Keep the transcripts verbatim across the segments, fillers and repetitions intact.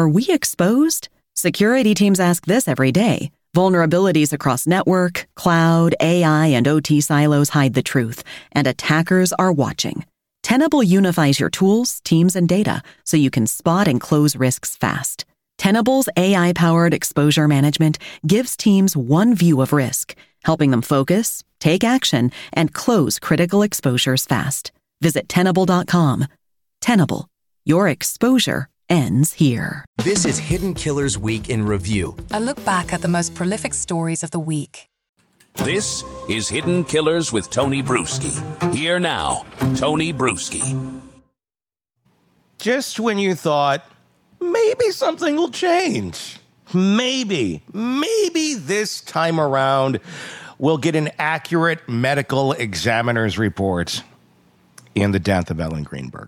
Are we exposed? Security teams ask this every day. Vulnerabilities across network, cloud, A I, and O T silos hide the truth, and attackers are watching. Tenable unifies your tools, teams, and data so you can spot and close risks fast. Tenable's A I-powered exposure management gives teams one view of risk, helping them focus, take action, and close critical exposures fast. Visit Tenable dot com. Tenable. Your exposure ends here. This is Hidden Killers Week in Review. A look back at the most prolific stories of the week. This is Hidden Killers with Tony Bruschi. Here now, Tony Bruschi. Just when you thought, maybe something will change. Maybe, maybe this time around we'll get an accurate medical examiner's report in the death of Ellen Greenberg.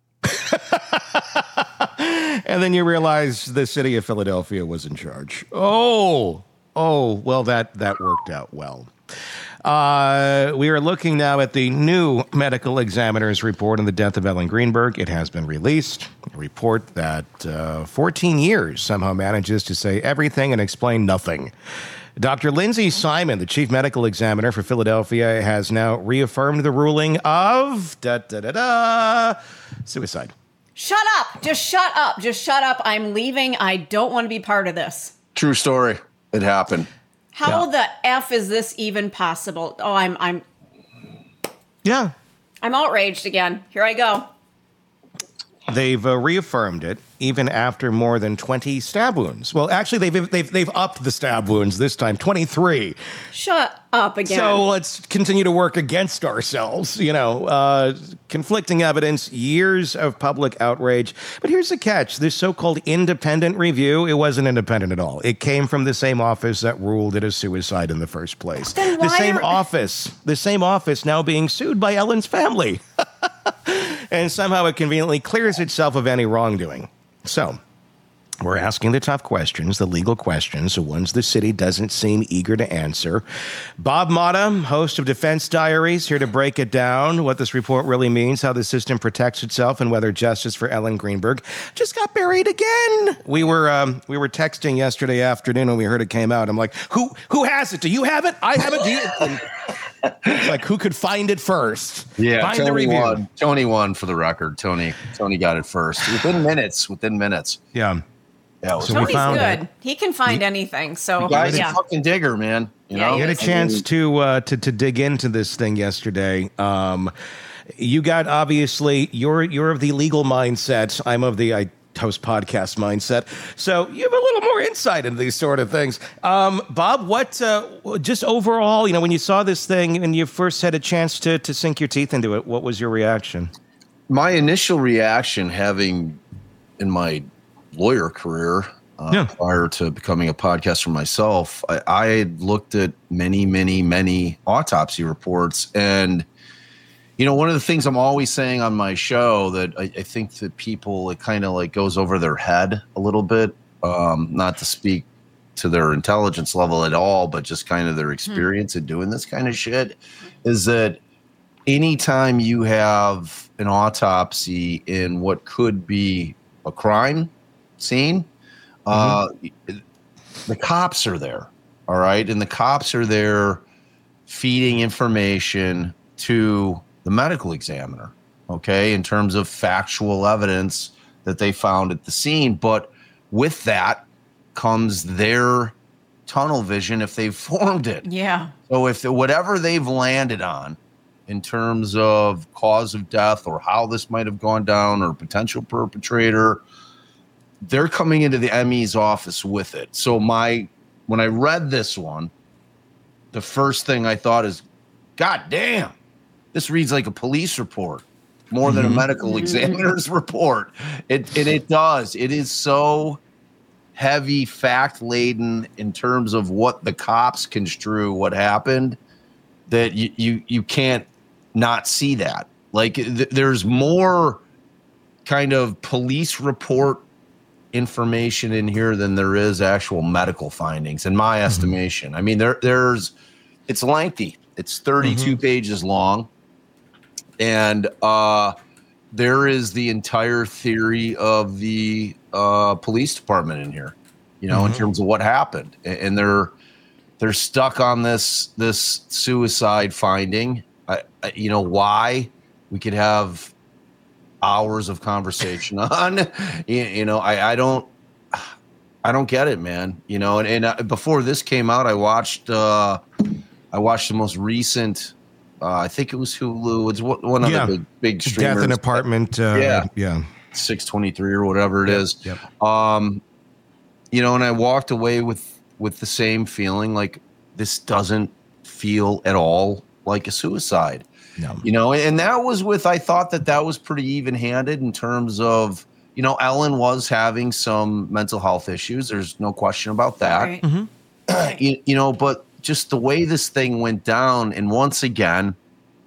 And then you realize the city of Philadelphia was in charge. Oh, oh, well, that, that worked out well. Uh, we are looking now at the new medical examiner's report on the death of Ellen Greenberg. It has been released. A report that uh, fourteen years somehow manages to say everything and explain nothing. Doctor Lindsay Simon, the chief medical examiner for Philadelphia, has now reaffirmed the ruling of da da da da suicide. Shut up! Just shut up! Just shut up! I'm leaving. I don't want to be part of this. True story. It happened. How Yeah. the F is this even possible? Oh, I'm I'm Yeah. I'm outraged again. Here I go. They've uh, reaffirmed it even after more than twenty stab wounds. Well, actually, they've they've they've upped the stab wounds this time, twenty-three. Shut up again. So let's continue to work against ourselves. You know, uh, conflicting evidence, years of public outrage. But here's the catch: this so-called independent review, it wasn't independent at all. It came from the same office that ruled it a suicide in the first place. Then The why same are- office, the same office now being sued by Ellen's family. And somehow it conveniently clears itself of any wrongdoing. So, we're asking the tough questions, the legal questions, the ones the city doesn't seem eager to answer. Bob Motta, host of Defense Diaries, here to break it down, what this report really means, how the system protects itself, and whether justice for Ellen Greenberg just got buried again. We were um, we were texting yesterday afternoon when we heard it came out. I'm like, who who has it? Do you have it? I have it. Do you? And it's like, who could find it first? Yeah, find the Tony review. won. Tony won for the record. Tony, Tony got it first within minutes. Within minutes. Yeah. Yeah, it was So we Tony's found good. it. He can find anything. So the guy's yeah. a fucking digger, man. You Yeah, know, he You had a is. chance to uh, to to dig into this thing yesterday. Um, you got obviously you're you're of the legal mindset. I'm of the I host podcast mindset. So you have a little more insight into these sort of things. Um, Bob, what uh, just overall, you know, when you saw this thing and you first had a chance to to sink your teeth into it, what was your reaction? My initial reaction, having in my lawyer career uh, Yeah. prior to becoming a podcaster myself, I, I had looked at many, many, many autopsy reports. And, you know, one of the things I'm always saying on my show that I, I think that people, it kind of like goes over their head a little bit, um, not to speak to their intelligence level at all, but just kind of their experience in doing this kind of shit, is that anytime you have an autopsy in what could be a crime scene, uh, the cops are there, all right? And the cops are there feeding information to the medical examiner, okay, in terms of factual evidence that they found at the scene. But with that comes their tunnel vision if they've formed it. Yeah. So if the, whatever they've landed on in terms of cause of death or how this might have gone down or potential perpetrator, they're coming into the M E's office with it. So my when I read this one, the first thing I thought is, God damn, this reads like a police report more than a medical examiner's report. It and it does. It is so heavy, fact laden in terms of what the cops construe what happened that you you you can't not see that. Like th- there's more kind of police report information in here than there is actual medical findings, in my estimation. I mean, there there's it's lengthy. It's thirty-two pages long. And uh, there is the entire theory of the uh, police department in here, you know, mm-hmm. in terms of what happened. And they're they're stuck on this this suicide finding. I, I, you know, why? We could have hours of conversation on. You, you know, I, I don't I don't get it, man. You know, and, and uh, before this came out, I watched uh, I watched the most recent. Uh, I think it was Hulu. It's one of yeah. the big, big streamers. Death in Apartment. Uh, yeah, yeah. six twenty-three or whatever it yep. is. Yep. Um, you know, and I walked away with with the same feeling. Like, this doesn't feel at all like a suicide. No. You know, and that was with. I thought that that was pretty even handed in terms of. You know, Ellen was having some mental health issues. There's no question about that. Right. Mm-hmm. you, you know, but. Just the way this thing went down, and once again,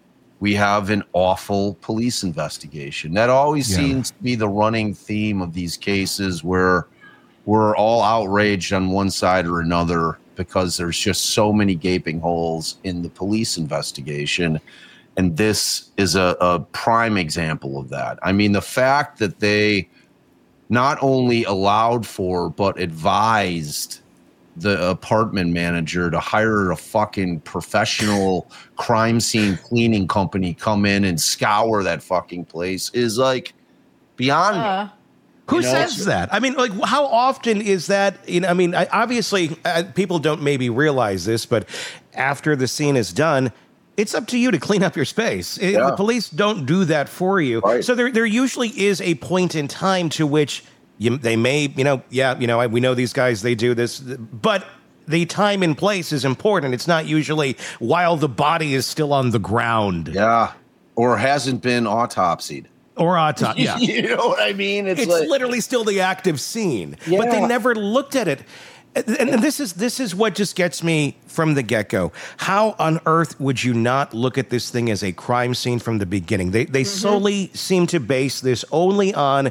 we have an awful police investigation. That always yeah. seems to be the running theme of these cases, where we're all outraged on one side or another because there's just so many gaping holes in the police investigation. And this is a, a prime example of that. I mean, the fact that they not only allowed for, but advised the apartment manager to hire a fucking professional crime scene cleaning company come in and scour that fucking place is like beyond uh, me. Who you know, says that? I mean, like, how often is that? You know, I mean, I, obviously, uh, people don't maybe realize this, but after the scene is done, it's up to you to clean up your space. It, yeah. The police don't do that for you. Right. So there, there usually is a point in time to which You, they may, you know, yeah, you know, we know these guys, they do this, but the time and place is important. It's not usually while the body is still on the ground. Yeah. Or hasn't been autopsied. Or autopsy. Yeah. You know what I mean? It's, it's like, literally still the active scene, yeah. but they never looked at it. And, and this is this is what just gets me from the get-go. How on earth would you not look at this thing as a crime scene from the beginning? They, they mm-hmm. solely seem to base this only on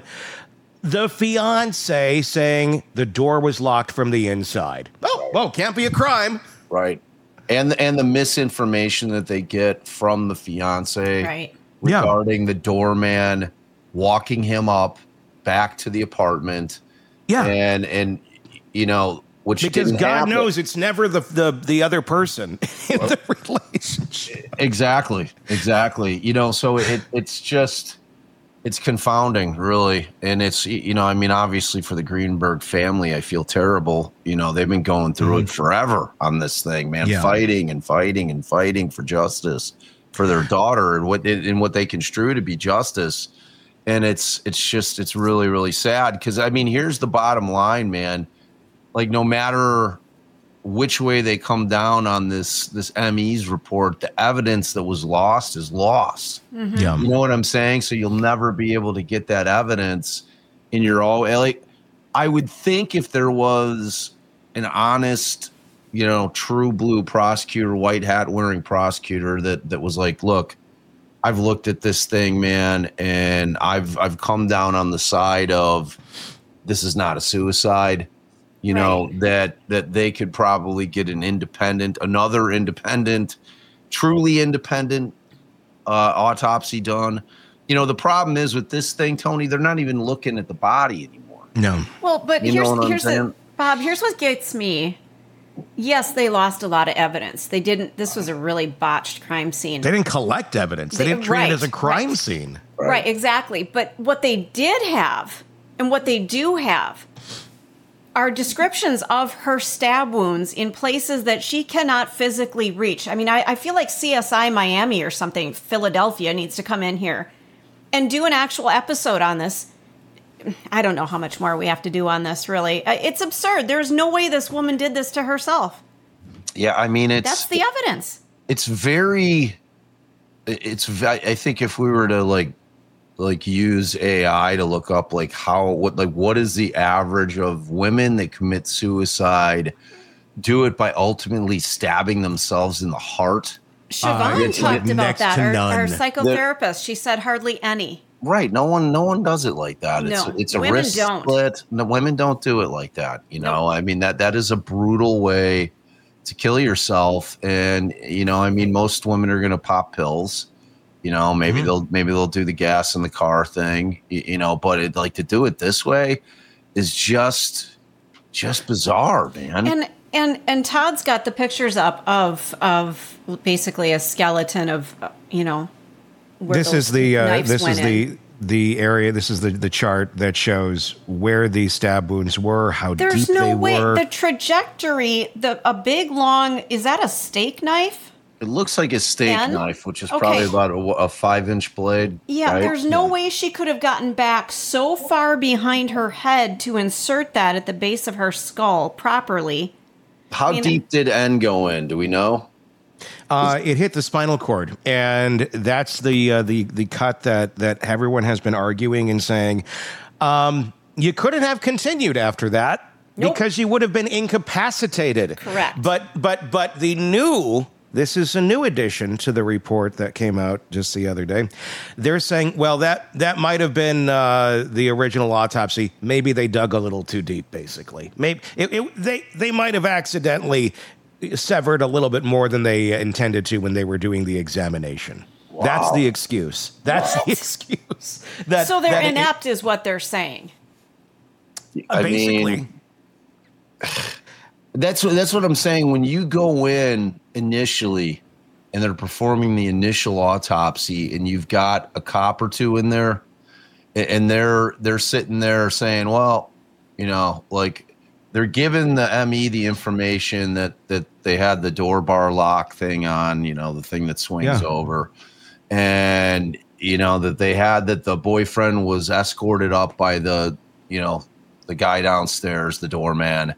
the fiance saying the door was locked from the inside. Oh, well, can't be a crime. Right. And and the misinformation that they get from the fiance right. regarding yeah. the doorman walking him up back to the apartment. Yeah. And, and you know, which because didn't God happen. knows it's never the, the, the other person in well, the relationship. Exactly. Exactly. You know, so it it's just... It's confounding, really. And it's, you know, I mean, obviously for the Greenberg family, I feel terrible. You know, they've been going through mm-hmm. it forever on this thing, man, yeah. fighting and fighting and fighting for justice for their daughter and what and what they construe to be justice. And it's it's just it's really, really sad because, I mean, here's the bottom line, man. Like, no matter which way they come down on this this M E's report, the evidence that was lost is lost. Mm-hmm. Yeah. You know what I'm saying? So you'll never be able to get that evidence in your own. Like, I would think if there was an honest, you know, true blue prosecutor, white hat wearing prosecutor that that was like, look, I've looked at this thing, man, and I've I've come down on the side of this is not a suicide. You know, right. that that they could probably get an independent, another independent, truly independent uh, autopsy done. You know, the problem is with this thing, Tony, they're not even looking at the body anymore. No. Well, but you here's, know here's the, Bob, here's what gets me. Yes, they lost a lot of evidence. They didn't. This was a really botched crime scene. They didn't collect evidence. They, they didn't treat right, it as a crime right. scene. Right. right, exactly. But what they did have and what they do have are descriptions of her stab wounds in places that she cannot physically reach. I mean, I, I feel like C S I Miami or something, Philadelphia, needs to come in here and do an actual episode on this. I don't know how much more we have to do on this, really. It's absurd. There's no way this woman did this to herself. Yeah, I mean, it's... That's the evidence. It's very... It's... I think if we were to, like, like use A I to look up like how what like what is the average of women that commit suicide do it by ultimately stabbing themselves in the heart. Siobhan uh, talked about that. Our, our psychotherapist, the, she said hardly any. Right. No one no one does it like that. No, it's it's a women wrist don't. split. No, women don't do it like that. You know, nope. I mean that that is a brutal way to kill yourself. And, you know, I mean, most women are gonna pop pills. You know, maybe Mm-hmm. they'll maybe they'll do the gas in the car thing. You, you know, but it, like to do it this way is just just bizarre, man. And and and Todd's got the pictures up of of basically a skeleton of uh, you know. Where This those is the uh, knives this went is in. the the area. This is the the chart that shows where the stab wounds were, how There's deep no they way were. the trajectory. The a big long is that a steak knife? It looks like a steak And- knife, which is okay. probably about a, a five inch blade. Yeah, right? there's no Yeah. way she could have gotten back so far behind her head to insert that at the base of her skull properly. How mean- deep did N go in? Do we know? Uh, it hit the spinal cord, and that's the uh, the the cut that that everyone has been arguing and saying um, you couldn't have continued after that Nope. because you would have been incapacitated. Correct. But but but the new. This is a new addition to the report that came out just the other day. They're saying, well, that that might have been uh, the original autopsy. Maybe they dug a little too deep, basically. Maybe it, it, they they might have accidentally severed a little bit more than they intended to when they were doing the examination. That's the excuse. That's the excuse. That, So they're that it- inept, is what they're saying. I basically. mean, that's what that's what I'm saying. When you go in initially, and they're performing the initial autopsy, and you've got a cop or two in there, a- and they're they're sitting there saying, "Well, you know, like they're giving the M E the information that that they had the door bar lock thing on, you know, the thing that swings Yeah. over, and you know that they had that the boyfriend was escorted up by the, you know, the guy downstairs, the doorman."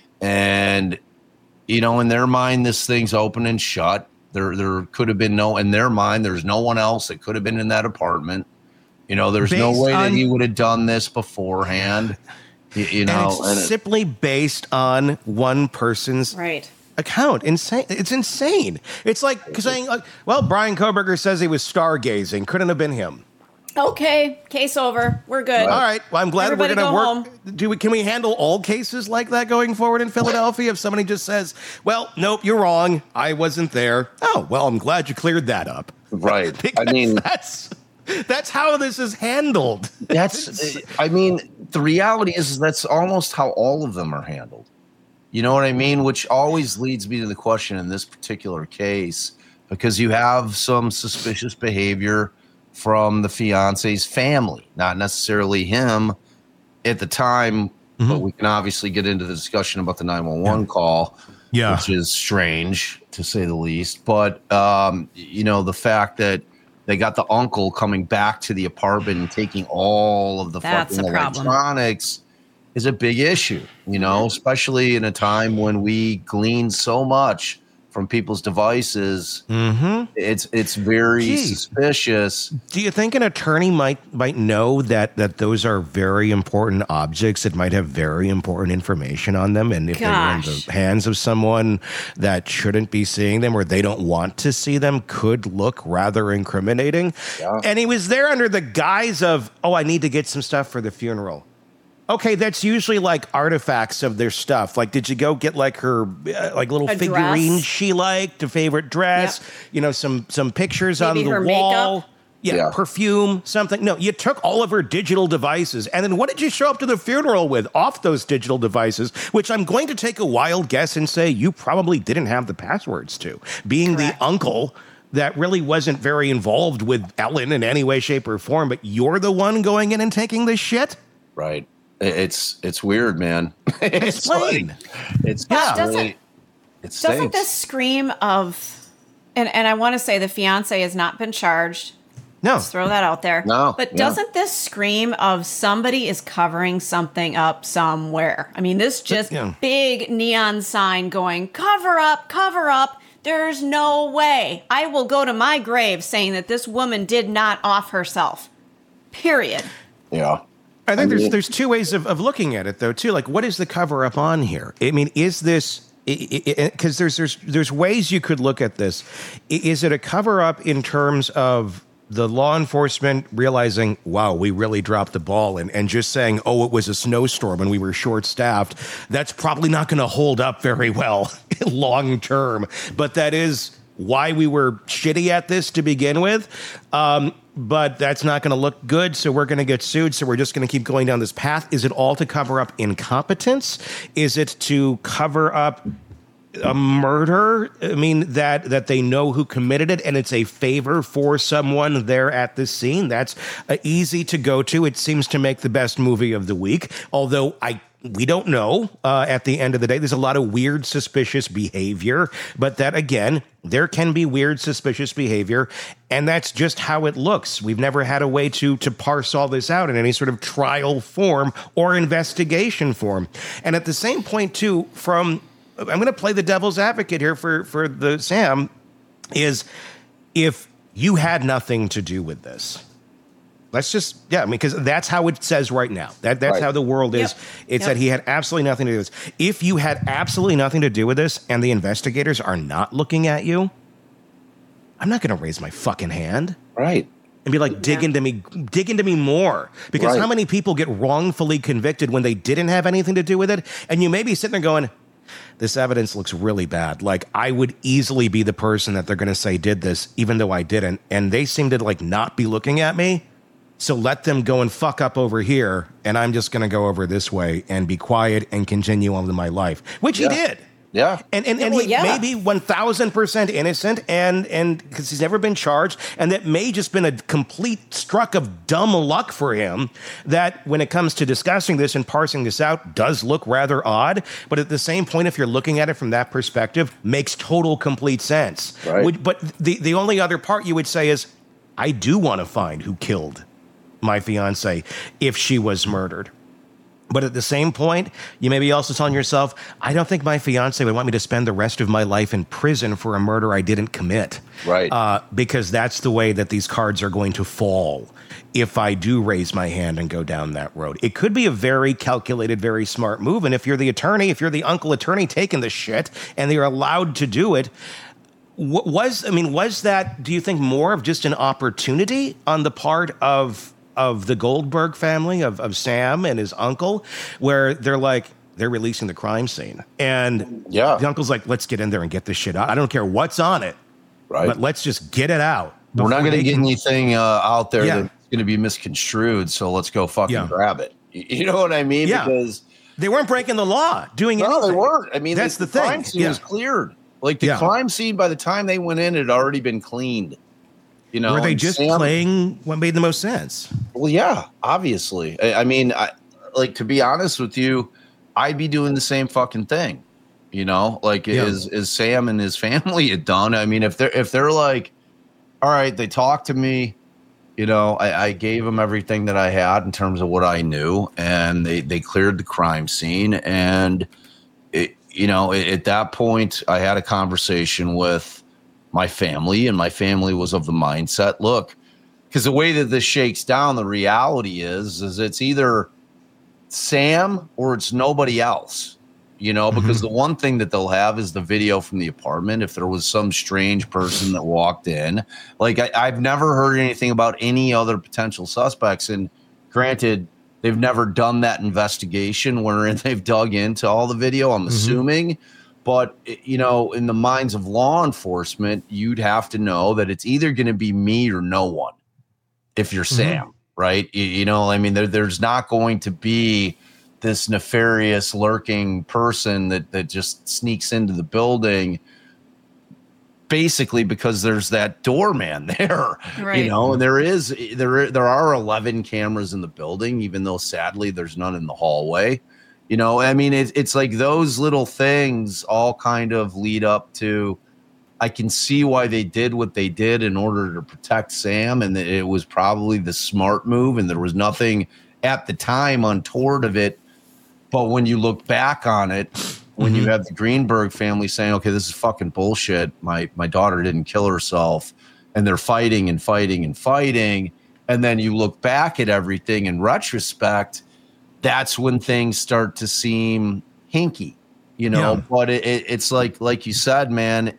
And, you know, in their mind, this thing's open and shut. There there could have been no, in their mind, there's no one else that could have been in that apartment. You know, there's no Based way that on- he would have done this beforehand. You, you And know, it's and it- simply based on one person's Right. account. Insane. It's insane. It's like saying, like, well, Brian Koberger says he was stargazing. Couldn't have been him. Okay, case over. We're good. All right. Well, I'm glad Everybody we're going to go work. Do we, can we handle all cases like that going forward in Philadelphia? If somebody just says, well, nope, you're wrong. I wasn't there. Oh, well, I'm glad you cleared that up. right. I Because mean, that's that's how this is handled. that's, I mean, the reality is, is that's almost how all of them are handled. You know what I mean? Which always leads me to the question in this particular case, because you have some suspicious behavior from the fiance's family, not necessarily him at the time, but we can obviously get into the discussion about the nine one one call, Yeah. which is strange to say the least. But, um, you know, the fact that they got the uncle coming back to the apartment and taking all of the That's fucking a problem. electronics is a big issue, you know, especially in a time when we glean so much from people's devices. Mm-hmm. It's it's very Gee. suspicious. Do you think an attorney might might know that that those are very important objects that might have very important information on them, and if they were in Gosh. the hands of someone that shouldn't be seeing them or they don't want to see them, could look rather incriminating? Yeah. And he was there under the guise of, oh, I need to get some stuff for the funeral. Okay, that's usually like artifacts of their stuff. Like, did you go get like her uh, like little A figurine dress. she liked, a favorite dress? Yep. You know, some some pictures Maybe on the her wall. makeup? Yeah, Yeah. perfume, something. No, you took all of her digital devices. And then what did you show up to the funeral with off those digital devices, which I'm going to take a wild guess and say you probably didn't have the passwords to, being Correct. the uncle that really wasn't very involved with Ellen in any way, shape, or form, but you're the one going in and taking this shit? Right. It- It's it's weird, man. it's Explain. like- it's Yeah. it's Doesn't- really, it Doesn't stinks. this scream of, and, and I want to say the fiance has not been charged. No. Let's throw that out there. No, But yeah. doesn't this scream of somebody is covering something up somewhere? I mean, this just Yeah. big neon sign going, cover up, cover up. There's no way. I will go to my grave saying that this woman did not off herself. Period. Yeah. I think I there's mean- there's two ways of, of looking at it though too. Like, what is the cover up on here? I mean, is this because there's there's there's ways you could look at this. I- Is it a cover up in terms of the law enforcement realizing, wow, we really dropped the ball, and, and just saying, oh, it was a snowstorm and we were short staffed? That's probably not going to hold up very well long term. But that is why we were shitty at this to begin with. Um, but that's not going to look good. So we're going to get sued. So we're just going to keep going down this path. Is it all to cover up incompetence? Is it to cover up a murder? I mean, that that they know who committed it and it's a favor for someone there at the scene. That's uh, easy to go to. It seems to make the best movie of the week. Although I we don't know uh, at the end of the day. There's a lot of weird, suspicious behavior. But that, again, there can be weird, suspicious behavior. And that's just how it looks. We've never had a way to to parse all this out in any sort of trial form or investigation form. And at the same point, too, from I'm going to play the devil's advocate here for, for the Sam, is if you had nothing to do with this, let's just, yeah, I mean, because that's how it says right now. That That's right. How the world is. Yep. It's yep. that he had absolutely nothing to do with this. If you had absolutely nothing to do with this and the investigators are not looking at you, I'm not going to raise my fucking hand. Right. And be like, dig yeah. into me, dig into me more. Because right. how many people get wrongfully convicted when they didn't have anything to do with it? And you may be sitting there going, this evidence looks really bad. Like, I would easily be the person that they're going to say did this, even though I didn't. And they seem to, like, not be looking at me. So let them go and fuck up over here, and I'm just going to go over this way and be quiet and continue on with my life, which yeah. he did. Yeah. And and, and well, he yeah. may be one thousand percent innocent, and and because he's never been charged, and that may just been a complete struck of dumb luck for him, that when it comes to discussing this and parsing this out, does look rather odd. But at the same point, if you're looking at it from that perspective, makes total, complete sense. Right. Would, but the, the only other part you would say is, I do want to find who killed my fiance if she was murdered. But at the same point, you may be also telling yourself, I don't think my fiance would want me to spend the rest of my life in prison for a murder I didn't commit. Right. Uh, because that's the way that these cards are going to fall if I do raise my hand and go down that road. It could be a very calculated, very smart move. And if you're the attorney, if you're the uncle attorney taking the shit and they're allowed to do it, was, I mean, was that, do you think, more of just an opportunity on the part of of the Goldberg family, of, of Sam and his uncle, where they're like, they're releasing the crime scene. And yeah. the uncle's like, let's get in there and get this shit out. I don't care what's on it, right? But let's just get it out. We're not going to get can... anything uh, out there yeah. that's going to be misconstrued, so let's go fucking yeah. grab it. You know what I mean? Yeah. Because they weren't breaking the law doing it. No, anything. they weren't. I mean, that's the, the, the thing. crime scene yeah. was cleared. Like the yeah. crime scene, by the time they went in, it had already been cleaned. You know, were they just Sam, playing what made the most sense? Well, yeah, obviously. I, I mean, I, like, to be honest with you, I'd be doing the same fucking thing. You know, like yeah. is is Sam and his family had done. I mean, if they're if they're like, all right, they talked to me. You know, I, I gave them everything that I had in terms of what I knew, and they they cleared the crime scene. And it, you know, it, at that point, I had a conversation with my family, and my family was of the mindset, look, because the way that this shakes down, the reality is, is it's either Sam or it's nobody else, you know, because mm-hmm. the one thing that they'll have is the video from the apartment. If there was some strange person that walked in, like I, I've never heard anything about any other potential suspects. And granted, they've never done that investigation wherein they've dug into all the video, I'm mm-hmm. assuming. But, you know, in the minds of law enforcement, you'd have to know that it's either going to be me or no one if you're mm-hmm. Sam, right? You, you know, I mean, there, there's not going to be this nefarious lurking person that, that just sneaks into the building basically because there's that doorman there, right. you know, and there is there there are eleven cameras in the building, even though sadly there's none in the hallway. You know, I mean, it's it's like those little things all kind of lead up to, I can see why they did what they did in order to protect Sam. And it was probably the smart move. And there was nothing at the time untoward of it. But when you look back on it, when mm-hmm. you have the Greenberg family saying, okay, this is fucking bullshit. My, my daughter didn't kill herself. And they're fighting and fighting and fighting. And then you look back at everything in retrospect, that's when things start to seem hinky, you know, yeah. but it, it, it's like, like you said, man,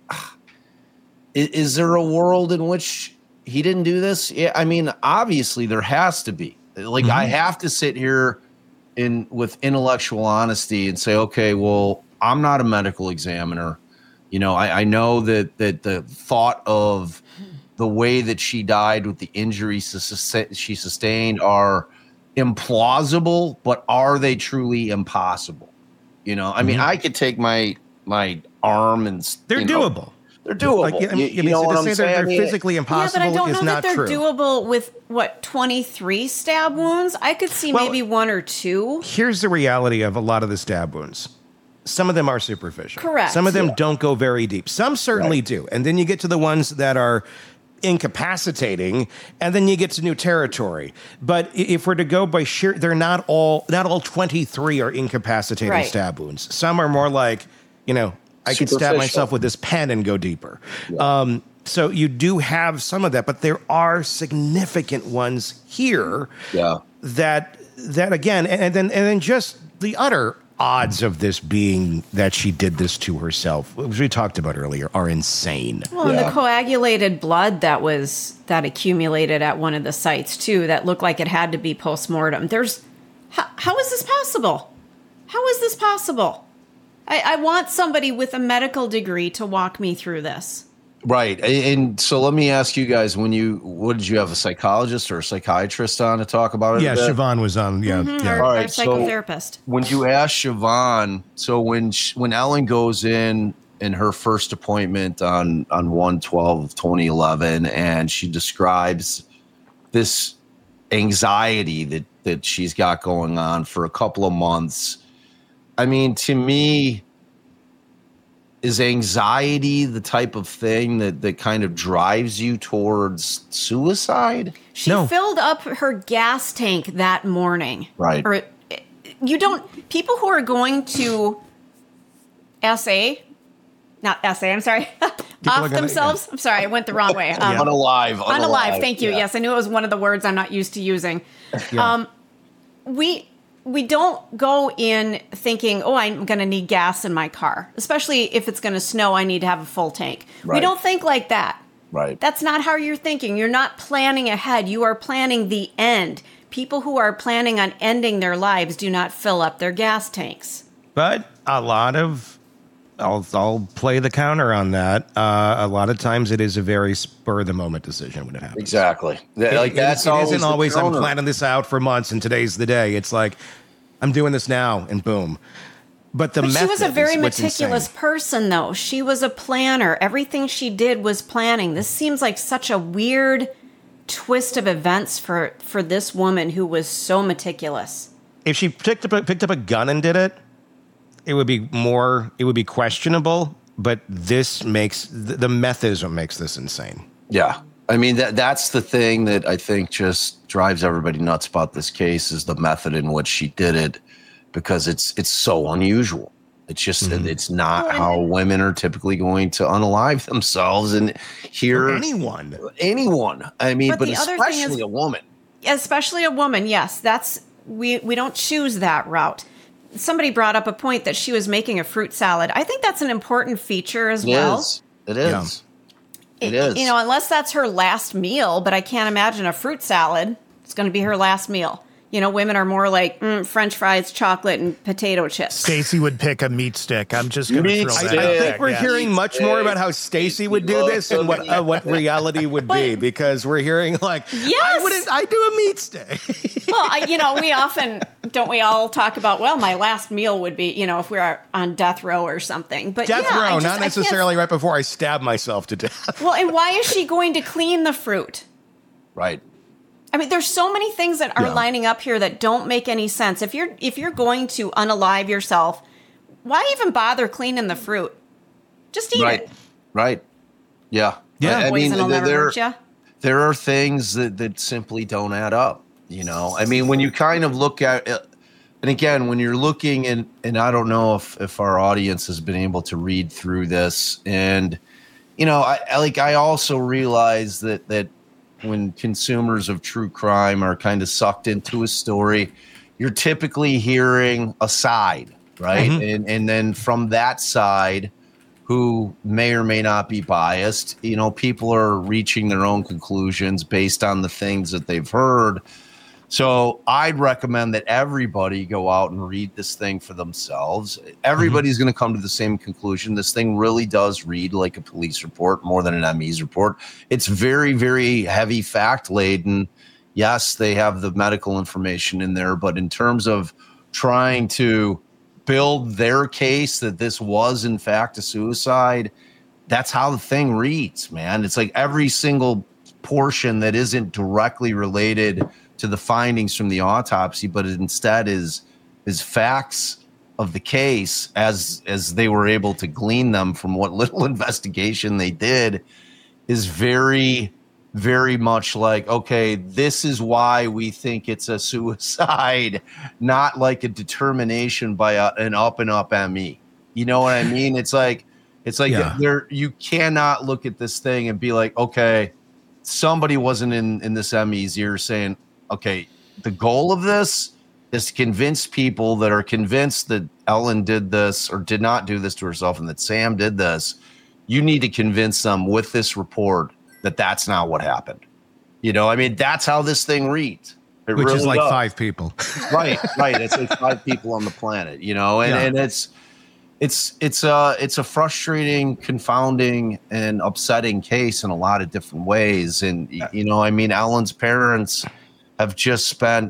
is, is there a world in which he didn't do this? Yeah. I mean, obviously there has to be. Like, mm-hmm. I have to sit here in with intellectual honesty and say, okay, well, I'm not a medical examiner. You know, I, I know that that the thought of the way that she died with the injuries she sustained are implausible, but are they truly impossible? You know, I mean, mm-hmm. I could take my my arm and they're you know, doable. They're doable. Like, I mean, you, you know to what say I'm they're, saying? they're physically impossible yeah, but I don't is know not that they're true. doable with what twenty-three stab wounds. I could see well, maybe one or two. Here's the reality of a lot of the stab wounds. Some of them are superficial. Correct. Some of them yeah. don't go very deep. Some certainly right. do. And then you get to the ones that are incapacitating, and then you get to new territory. But if we're to go by sheer, they're not all, not all twenty-three are incapacitating right. stab wounds. Some are more like, you know, I could stab myself with this pen and go deeper. Yeah. Um, so you do have some of that, but there are significant ones here yeah. that, that again, and, and then, and then just the utter odds of this being that she did this to herself, which we talked about earlier, are insane. Well, yeah. and the coagulated blood that was that accumulated at one of the sites too, that looked like it had to be postmortem. There's how, how is this possible? How is this possible? I, I want somebody with a medical degree to walk me through this. Right. And so let me ask you guys, when you, what did you have, a psychologist or a psychiatrist on to talk about it? Yeah, Siobhan was on. Yeah. Mm-hmm, yeah. Our, All right, our psychotherapist. So when you ask Siobhan, so when she, when Ellen goes in in her first appointment on, on one twelve of twenty eleven, and she describes this anxiety that, that she's got going on for a couple of months, I mean, to me, is anxiety the type of thing that, that kind of drives you towards suicide? She no. filled up her gas tank that morning. Right. Or you don't, people who are going to S A, not S A, I'm sorry, off themselves. Gonna, yeah. I'm sorry, I went the wrong way. Um, yeah. Unalive. Unalive, unalive, thank you. Yeah. Yes, I knew it was one of the words I'm not used to using. Yeah. Um, we... We don't go in thinking, oh, I'm going to need gas in my car, especially if it's going to snow, I need to have a full tank. Right. We don't think like that. Right. That's not how you're thinking. You're not planning ahead. You are planning the end. People who are planning on ending their lives do not fill up their gas tanks. But a lot of, I'll, I'll play the counter on that. Uh, a lot of times it is a very spur of the moment decision when it happens. Exactly. Like it, that's it, it always isn't always I'm counter. planning this out for months and today's the day. It's like I'm doing this now and boom. But the but method she was a very is meticulous insane. person, though. She was a planner. Everything she did was planning. This seems like such a weird twist of events for, for this woman who was so meticulous. If she picked up a, picked up a gun and did it, it would be more, it would be questionable, but this makes, the, the method is what makes this insane. Yeah. I mean, that that's the thing that I think just drives everybody nuts about this case is the method in which she did it, because it's it's so unusual. It's just, mm-hmm. it's not well, how women are typically going to unalive themselves. And here, anyone, anyone, I mean, but, but especially is, a woman. Especially a woman, yes. That's, we, we don't choose that route. Somebody brought up a point that she was making a fruit salad. I think that's an important feature as it well. Is. It is. Yeah. It, it is. You know, unless that's her last meal, but I can't imagine a fruit salad. It's going to be her last meal. You know, women are more like mm, French fries, chocolate, and potato chips. Stacey would pick a meat stick. I'm just going to throw I, that I out think we're yeah. hearing much more about how Stacey would do this and what uh, what reality would be, because we're hearing like, yes! I wouldn't, I do a meat stick. Well, I, you know, we often, don't we all talk about, well, my last meal would be, you know, if we we're on death row or something. But death yeah, row, just, not necessarily right before I stab myself to death. Well, and why is she going to clean the fruit? Right. I mean, there's so many things that are yeah. lining up here that don't make any sense. If you're if you're going to unalive yourself, why even bother cleaning the fruit? Just eat right. it. Right. Yeah. Yeah. I, I mean, will never there, hurt you. there are things that, that simply don't add up. You know, I mean, when you kind of look at it, and again, when you're looking and, and I don't know if, if our audience has been able to read through this, and, you know, I, I like, I also realize that, that, when consumers of true crime are kind of sucked into a story, you're typically hearing a side, right? Mm-hmm. And and then from that side, who may or may not be biased, you know, people are reaching their own conclusions based on the things that they've heard. So I'd recommend that everybody go out and read this thing for themselves. Everybody's mm-hmm. going to come to the same conclusion. This thing really does read like a police report more than an M E's report. It's very, very heavy fact laden. Yes, they have the medical information in there, but in terms of trying to build their case that this was in fact a suicide, that's how the thing reads, man. It's like every single portion that isn't directly related to the findings from the autopsy, but it instead is is facts of the case as as they were able to glean them from what little investigation they did, is very, very much like, okay, this is why we think it's a suicide, not like a determination by a, an up and up M E. You know what I mean? It's like it's like yeah. there you cannot look at this thing and be like, okay, somebody wasn't in in this M E's ear saying, okay, the goal of this is to convince people that are convinced that Ellen did this or did not do this to herself and that Sam did this. You need to convince them with this report that that's not what happened. You know, I mean, that's how this thing reads. It Which really is like does. five people. Right, right. It's like five people on the planet, you know, and, yeah. and it's it's it's a it's a frustrating, confounding, and upsetting case in a lot of different ways. And you know, I mean, Ellen's parents have just spent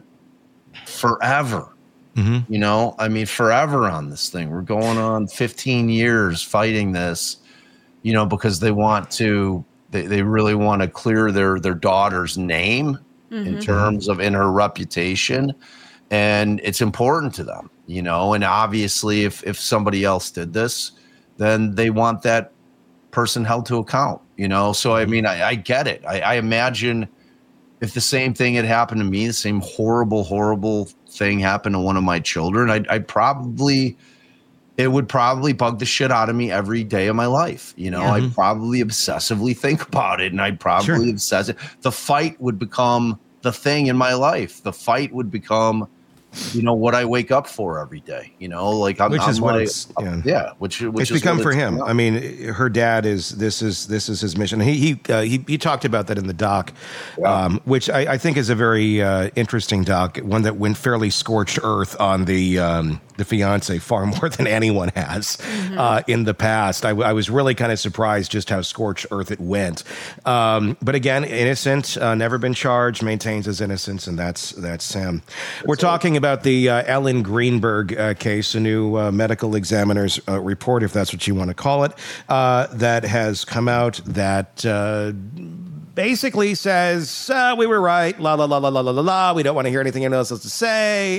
forever, mm-hmm. you know, I mean, forever on this thing. We're going on fifteen years fighting this, you know, because they want to, they, they really want to clear their, their daughter's name mm-hmm. in terms of in her reputation. And it's important to them, you know, and obviously if, if somebody else did this, then they want that person held to account, you know? So, I mean, I, I get it. I, I imagine if the same thing had happened to me, the same horrible, horrible thing happened to one of my children, I'd, I'd probably, it would probably bug the shit out of me every day of my life. You know, mm-hmm. I'd probably obsessively think about it, and I'd probably sure. obsess it. The fight would become the thing in my life. The fight would become, you know, what I wake up for every day, you know, like I'm, which I'm is what like, it's, yeah. yeah, which, which it's is become what for it's him. become. I mean, her dad is, this is, this is his mission. He, he, uh, he, he talked about that in the doc, yeah. um, which I, I think is a very uh, interesting doc, one that went fairly scorched earth on the, um, the fiance far more than anyone has mm-hmm. uh, in the past. I, I was really kind of surprised just how scorched earth it went. Um, but again, innocent, uh, never been charged, maintains his innocence, and that's that's Sam. That's We're it. talking about the uh, Ellen Greenberg uh, case, a new uh, medical examiner's uh, report, if that's what you want to call it, uh, that has come out that uh, basically says, uh, we were right, la, la, la, la, la, la, la, la, we don't want to hear anything else to say,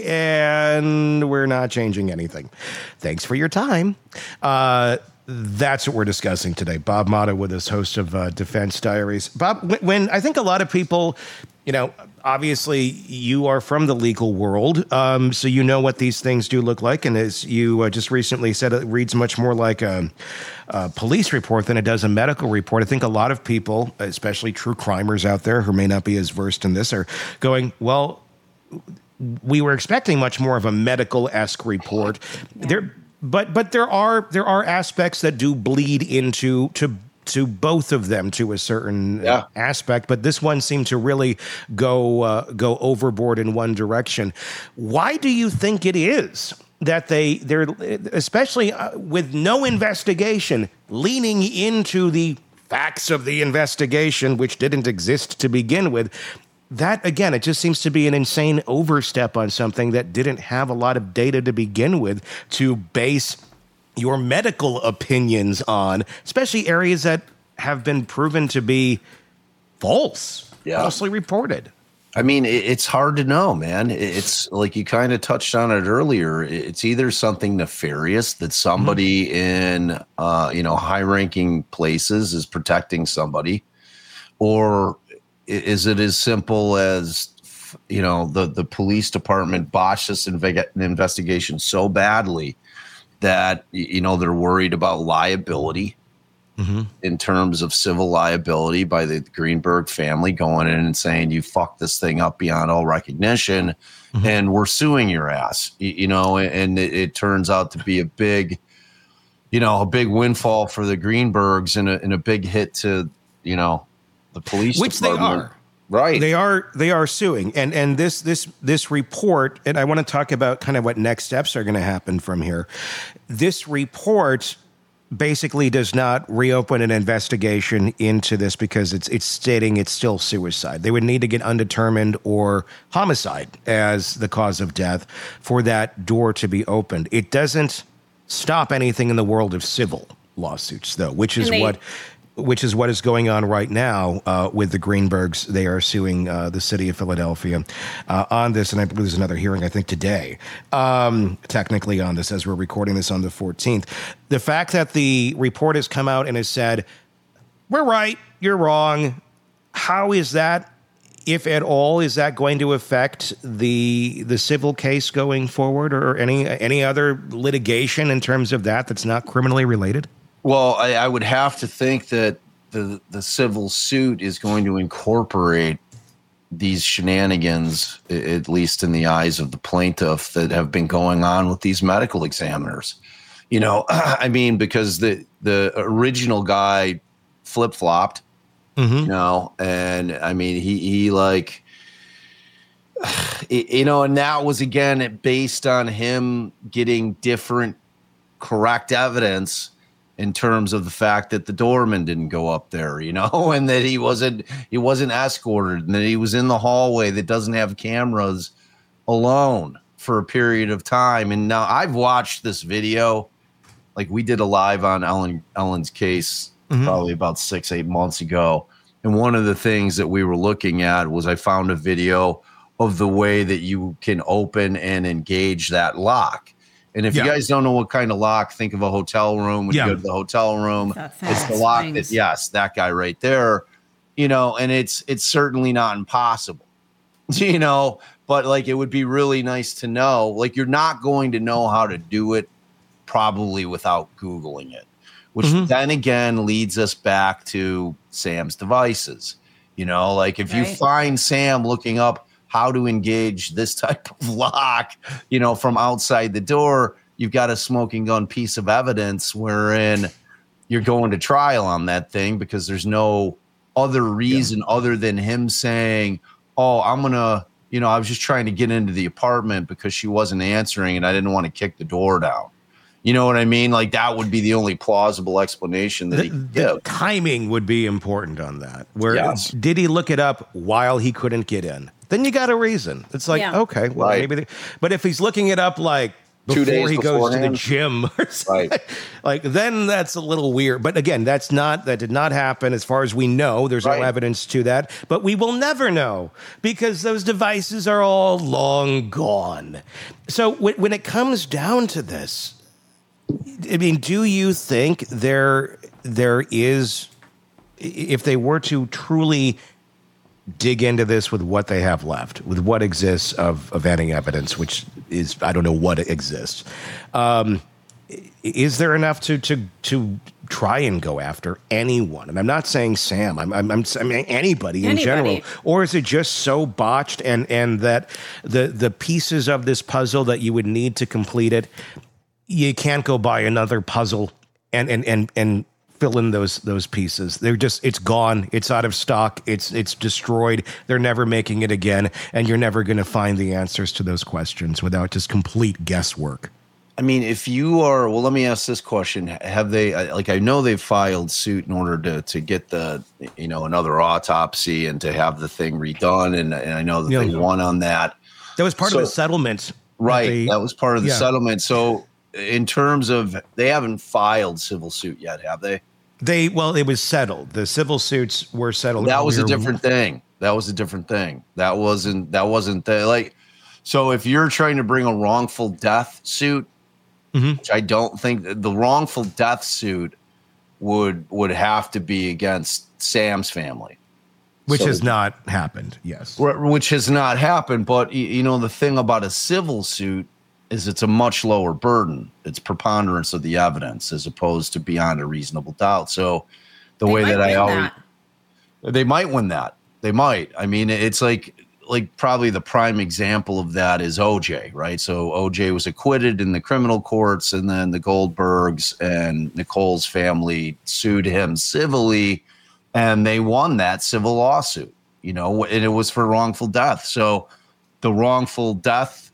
and we're not changing anything. Thanks for your time. Uh, that's what we're discussing today. Bob Motta with us, host of uh, Defense Diaries. Bob, when, when I think a lot of people, you know, obviously you are from the legal world, um, so you know what these things do look like. And as you uh, just recently said, it reads much more like a, a police report than it does a medical report. I think a lot of people, especially true crimers out there who may not be as versed in this, are going, well, we were expecting much more of a medical-esque report. Yeah. There, but but there are there are aspects that do bleed into to to both of them to a certain yeah. aspect, but this one seemed to really go uh, go overboard in one direction. Why do you think it is that they they're especially uh, with no investigation leaning into the facts of the investigation, which didn't exist to begin with? That, again, it just seems to be an insane overstep on something that didn't have a lot of data to begin with to base your medical opinions on, especially areas that have been proven to be false, yeah. falsely reported. I mean, it's hard to know, man. It's like you kind of touched on it earlier. It's either something nefarious that somebody mm-hmm. in, uh, you know, high-ranking places is protecting somebody, or is it as simple as, you know, the, the police department botched this inve- investigation so badly that, you know, they're worried about liability mm-hmm. in terms of civil liability by the Greenberg family going in and saying, you fucked this thing up beyond all recognition mm-hmm. and we're suing your ass, you, you know, and it, it turns out to be a big, you know, a big windfall for the Greenbergs and a, and a big hit to, you know, the police Which department. they are. Right. They are they are suing. And and this this this report, and I want to talk about kind of what next steps are going to happen from here. This report basically does not reopen an investigation into this because it's it's stating it's still suicide. They would need to get undetermined or homicide as the cause of death for that door to be opened. It doesn't stop anything in the world of civil lawsuits, though, which is they- what which is what is going on right now uh, with the Greenbergs. They are suing uh, the city of Philadelphia uh, on this, and I believe there's another hearing, I think, today, um, technically on this, as we're recording this on the fourteenth. The fact that the report has come out and has said, we're right, you're wrong, how is that, if at all, is that going to affect the the civil case going forward, or any any other litigation in terms of that that's not criminally related? Well, I, I would have to think that the the civil suit is going to incorporate these shenanigans, at least in the eyes of the plaintiff, that have been going on with these medical examiners. You know, I mean, because the the original guy flip flopped, mm-hmm. you know, and I mean, he he like, you know, and that was again based on him getting different correct evidence in terms of the fact that the doorman didn't go up there, you know, and that he wasn't he wasn't escorted, and that he was in the hallway that doesn't have cameras alone for a period of time. And now I've watched this video, like we did a live on Ellen Ellen's case mm-hmm. probably about six, eight months ago. And one of the things that we were looking at was I found a video of the way that you can open and engage that lock. And if yeah. you guys don't know what kind of lock, think of a hotel room. When yeah. you go to the hotel room, it's the lock that, yes, that guy right there, you know, and it's it's certainly not impossible, you know, but like it would be really nice to know, like you're not going to know how to do it probably without Googling it, which mm-hmm. then again leads us back to Sam's devices. You know, like if right. you find Sam looking up how to engage this type of lock, you know, from outside the door, you've got a smoking gun piece of evidence wherein you're going to trial on that thing because there's no other reason yeah. other than him saying, oh, I'm going to, you know, I was just trying to get into the apartment because she wasn't answering and I didn't want to kick the door down. You know what I mean? Like that would be the only plausible explanation that the, he could the give. Timing would be important on that. Where yes. did he look it up while he couldn't get in? Then you got a reason. It's like, yeah. okay, well, right. maybe. They, but if he's looking it up like before Two days he goes to the beforehand. gym or something, Right. like then that's a little weird. But again, that's not that did not happen as far as we know. There's Right. no evidence to that. But we will never know because those devices are all long gone. So when, when it comes down to this, I mean, do you think there there is, if they were to truly dig into this with what they have left, with what exists of, of any evidence, which is, I don't know what exists, um, is there enough to to to try and go after anyone? And I'm not saying Sam, I'm I'm, I'm I mean anybody, anybody in general, or is it just so botched and and that the the pieces of this puzzle that you would need to complete it, you can't go buy another puzzle and and and and fill in those those pieces. They're just, it's gone. It's out of stock. It's it's destroyed. They're never making it again, and you're never going to find the answers to those questions without just complete guesswork. I mean, if you are, well, let me ask this question: have they, like, I know they've filed suit in order to to get the, you know, another autopsy and to have the thing redone, and, and I know that yeah. they won on that. That was part so, of the settlement, right? That, they, that was part of the yeah. settlement. So, in terms of, they haven't filed civil suit yet, have they? They well, it was settled. The civil suits were settled. That was a earlier. different thing. That was a different thing. That wasn't. That wasn't the like. So if you're trying to bring a wrongful death suit, mm-hmm. which I don't think the wrongful death suit would would have to be against Sam's family, which so, has not happened. Yes, which has not happened. But you know, the thing about a civil suit is it's a much lower burden. It's preponderance of the evidence as opposed to beyond a reasonable doubt. So the they way that I always, that. they might win that. They might. I mean, it's like, like probably the prime example of that is O J, right? So O J was acquitted in the criminal courts, and then the Goldbergs and Nicole's family sued him civilly, and they won that civil lawsuit. you know, and it was for wrongful death. So the wrongful death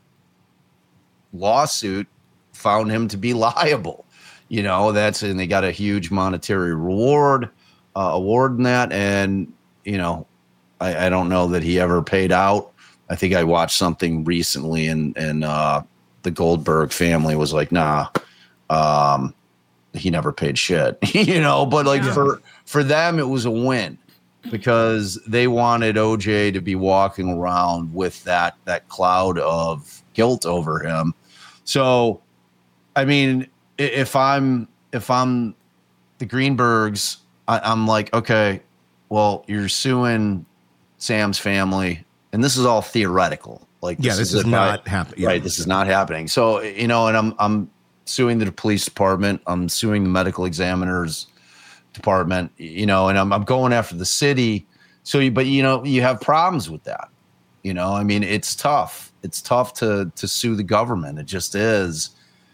lawsuit found him to be liable. You know, that's, and they got a huge monetary reward, uh, award in that. And, you know, I, I don't know that he ever paid out. I think I watched something recently, and, and uh, the Goldberg family was like, nah, um, he never paid shit, you know, but like yeah. for, for them, it was a win because they wanted O J to be walking around with that, that cloud of guilt over him. So, I mean, if I'm, if I'm the Greenbergs, I, I'm like, okay, well, you're suing Sam's family, and this is all theoretical. Like, this yeah, this is, is not happening. Right. This is not happening. So, you know, and I'm, I'm suing the police department. I'm suing the medical examiner's department, you know, and I'm, I'm going after the city. So, you, but you know, you have problems with that. You know, I mean, it's tough. It's tough to, to sue the government. It just is.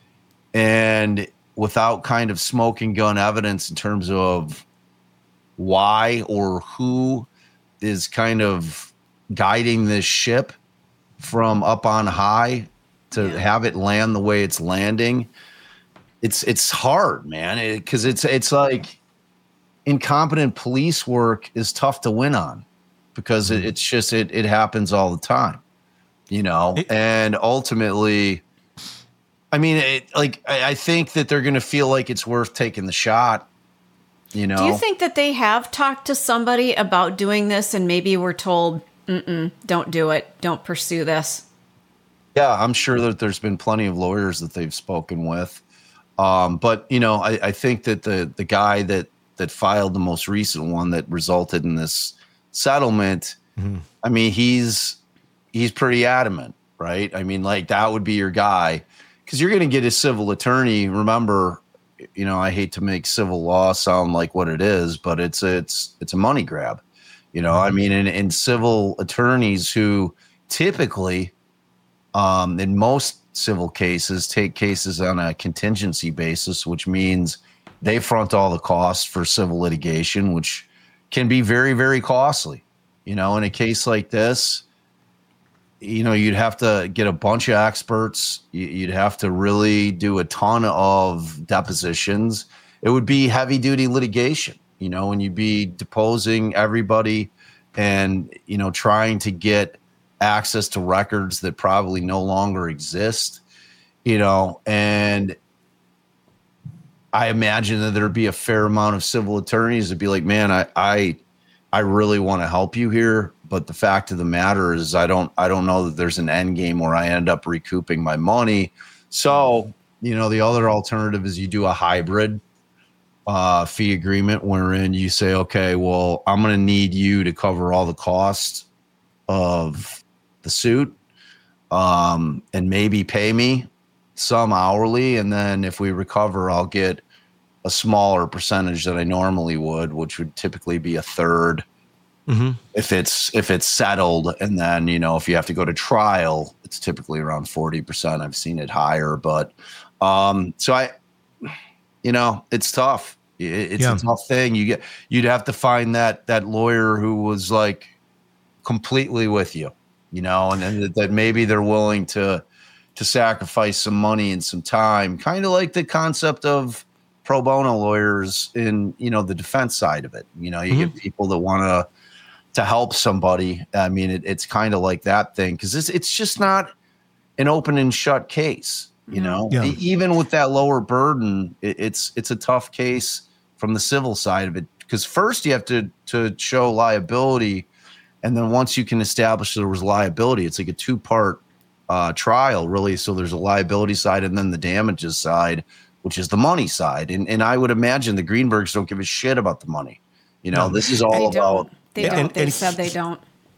And without kind of smoking gun evidence in terms of why or who is kind of guiding this ship from up on high to yeah. have it land the way it's landing, it's it's hard, man. Because it, it's it's like incompetent police work is tough to win on because it, it's just it it happens all the time, you know. It, and ultimately, I mean, it, like I, I think that they're going to feel like it's worth taking the shot. You know, do you think that they have talked to somebody about doing this and maybe were told, Mm-mm, don't do it, don't pursue this? Yeah, I'm sure that there's been plenty of lawyers that they've spoken with. Um, but, you know, I, I think that the the guy that that filed the most recent one that resulted in this settlement, mm-hmm. I mean, he's he's pretty adamant, right? I mean, like that would be your guy because you're going to get a civil attorney. Remember, you know, I hate to make civil law sound like what it is, but it's it's it's a money grab. You know, I mean, and, and civil attorneys who typically, um, in most civil cases, take cases on a contingency basis, which means they front all the costs for civil litigation, which can be very, very costly. You know, in a case like this, you know, you'd have to get a bunch of experts. You'd have to really do a ton of depositions. It would be heavy duty litigation. You know, and you'd be deposing everybody and, you know, trying to get access to records that probably no longer exist, you know, and I imagine that there'd be a fair amount of civil attorneys that'd be like, man, I, I, I really want to help you here. But the fact of the matter is I don't, I don't know that there's an end game where I end up recouping my money. So, you know, the other alternative is you do a hybrid Uh, fee agreement wherein you say, okay, well, I'm going to need you to cover all the costs of the suit, um, and maybe pay me some hourly. And then if we recover, I'll get a smaller percentage than I normally would, which would typically be a third mm-hmm. if it's, if it's settled. And then, you know, if you have to go to trial, it's typically around forty percent. I've seen it higher, but, um, so I, you know, it's tough. It's yeah. a tough thing. You get, you'd have to find that, that lawyer who was like completely with you, you know, and then that maybe they're willing to, to sacrifice some money and some time, kind of like the concept of pro bono lawyers in, you know, the defense side of it. You know, you mm-hmm. get people that want to, to help somebody. I mean, it, it's kind of like that thing. Cause it's, it's just not an open and shut case. You know, yeah. even with that lower burden, it, it's it's a tough case from the civil side of it. Because first you have to to show liability, and then once you can establish there was liability, it's like a two part uh, trial, really. So there's a liability side, and then the damages side, which is the money side. And and I would imagine the Greenbergs don't give a shit about the money. You know, no. this is all they about. Don't. They yeah. don't. They and, said they don't.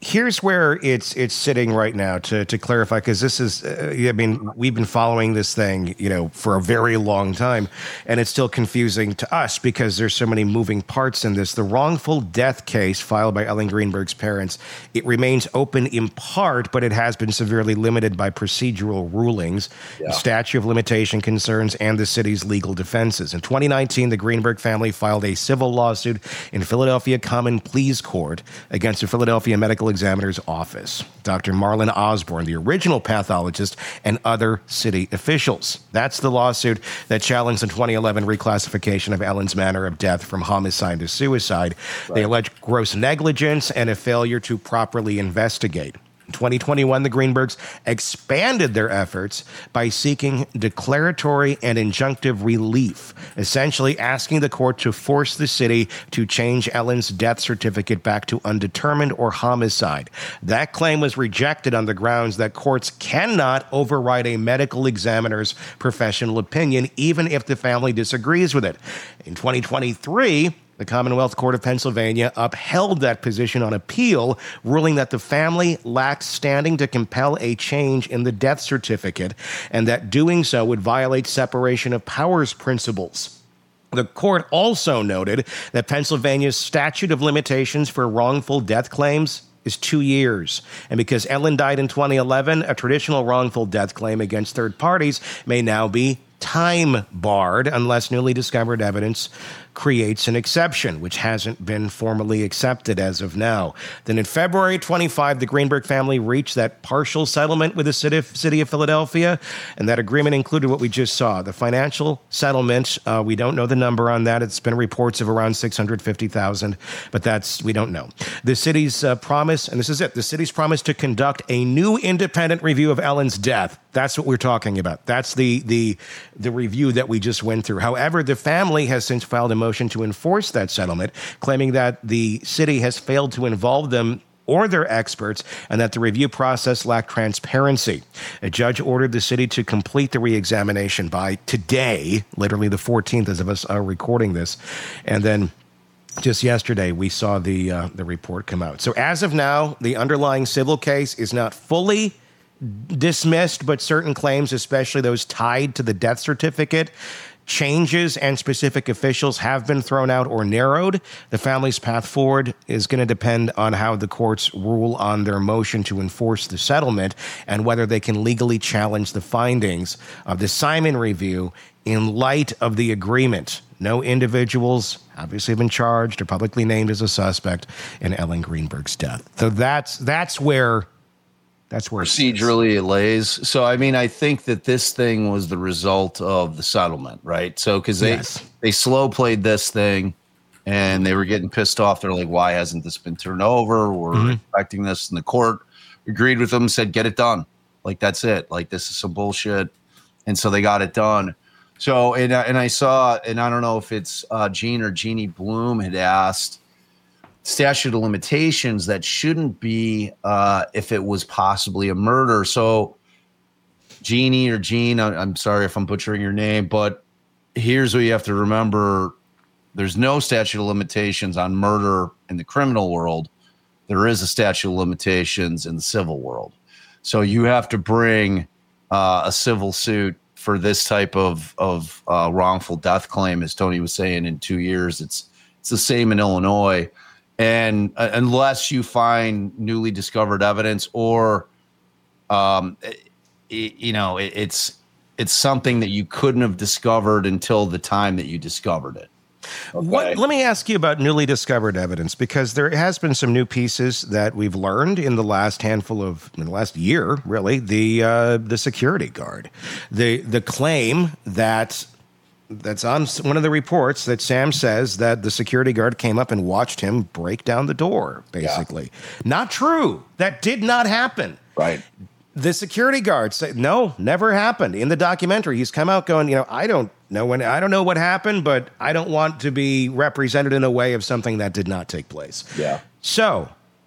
here's where it's it's sitting right now to to clarify, because this is, uh, I mean, we've been following this thing, you know, for a very long time, and it's still confusing to us because there's so many moving parts in this. The wrongful death case filed by Ellen Greenberg's parents, it remains open in part, but it has been severely limited by procedural rulings, yeah. the statute of limitation concerns, and the city's legal defenses. In twenty nineteen, the Greenberg family filed a civil lawsuit in Philadelphia Common Pleas Court against the Philadelphia Medical Examiner's Office, Doctor Marlon Osborne, the original pathologist, and other city officials. That's the lawsuit that challenged the twenty eleven reclassification of Ellen's manner of death from homicide to suicide. Right. They allege gross negligence and a failure to properly investigate. In twenty twenty-one, the Greenbergs expanded their efforts by seeking declaratory and injunctive relief, essentially asking the court to force the city to change Ellen's death certificate back to undetermined or homicide. That claim was rejected on the grounds that courts cannot override a medical examiner's professional opinion, even if the family disagrees with it. In twenty twenty-three, the Commonwealth Court of Pennsylvania upheld that position on appeal, ruling that the family lacks standing to compel a change in the death certificate, and that doing so would violate separation of powers principles. The court also noted that Pennsylvania's statute of limitations for wrongful death claims is two years. And because Ellen died in twenty eleven, a traditional wrongful death claim against third parties may now be time barred unless newly discovered evidence creates an exception, which hasn't been formally accepted as of now. Then in February twenty-fifth, the Greenberg family reached that partial settlement with the city of, city of Philadelphia, and that agreement included what we just saw. The financial settlement, uh, we don't know the number on that. It's been reports of around six hundred fifty thousand dollars, but that's, we don't know. The city's uh, promise, and this is it, the city's promise to conduct a new independent review of Ellen's death. That's what we're talking about. That's the the the review that we just went through. However, the family has since filed a motion to enforce that settlement, claiming that the city has failed to involve them or their experts, and that the review process lacked transparency. A judge ordered the city to complete the reexamination by today, literally the fourteenth, as of us are recording this, and then just yesterday, we saw the uh, the report come out. So as of now, the underlying civil case is not fully dismissed, but certain claims, especially those tied to the death certificate, changes and specific officials have been thrown out or narrowed. The family's path forward is going to depend on how the courts rule on their motion to enforce the settlement and whether they can legally challenge the findings of the Simon review in light of the agreement. No individuals obviously have been charged or publicly named as a suspect in Ellen Greenberg's death. So that's that's where That's where procedurally it lays. So, I mean, I think that this thing was the result of the settlement, right? So, because they yes. they slow played this thing, and they were getting pissed off. They're like, "Why hasn't this been turned over? We're mm-hmm. expecting this." And the court agreed with them, said, "Get it done. Like that's it. Like this is some bullshit." And so they got it done. So, and and I saw, and I don't know if it's uh, Gene or Jeannie Bloom had asked, statute of limitations that shouldn't be uh, if it was possibly a murder. So Jeannie or Gene, I'm sorry if I'm butchering your name, but here's what you have to remember. There's no statute of limitations on murder in the criminal world. There is a statute of limitations in the civil world. So you have to bring uh, a civil suit for this type of, of uh, wrongful death claim, as Tony was saying, in two years. It's, it's the same in Illinois. And uh, unless you find newly discovered evidence, or, um, it, you know, it, it's it's something that you couldn't have discovered until the time that you discovered it. Okay. What, let me ask you about newly discovered evidence, because there has been some new pieces that we've learned in the last handful of, in the last year, really. The uh, the security guard, the the claim that. That's on one of the reports that Sam says that the security guard came up and watched him break down the door, basically. Yeah. Not true. That did not happen. Right. The security guard said, no, never happened. In the documentary, he's come out going, you know, I don't know when, I don't know what happened, but I don't want to be represented in a way of something that did not take place. Yeah. So,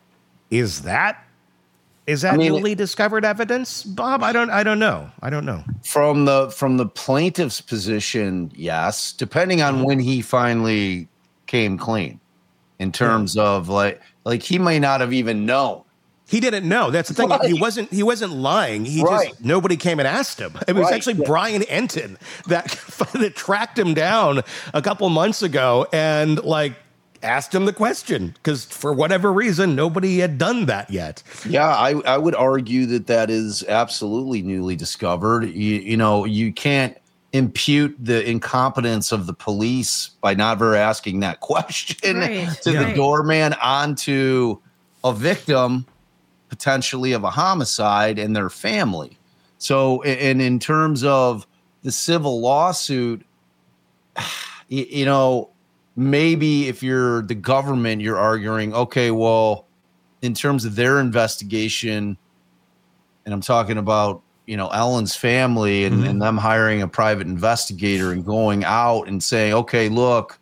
is that Is that I mean, newly discovered evidence, Bob? I don't. I don't know. I don't know. From the from the plaintiff's position, yes. Depending on when he finally came clean, in terms yeah. of like like he may not have even known He didn't know. That's the thing. Right. He wasn't. He wasn't lying. He Right. just nobody came and asked him. It was Right. actually Yeah. Brian Enton that that tracked him down a couple months ago and like asked him the question because for whatever reason nobody had done that yet. Yeah, I, I would argue that that is absolutely newly discovered. You, you know, you can't impute the incompetence of the police by never asking that question Right. to Yeah. the doorman onto a victim potentially of a homicide and their family. So, and in terms of the civil lawsuit, you, you know, maybe if you're the government, you're arguing, okay, well, in terms of their investigation, and I'm talking about, you know, Ellen's family and, Mm-hmm. and them hiring a private investigator and going out and saying, okay, look,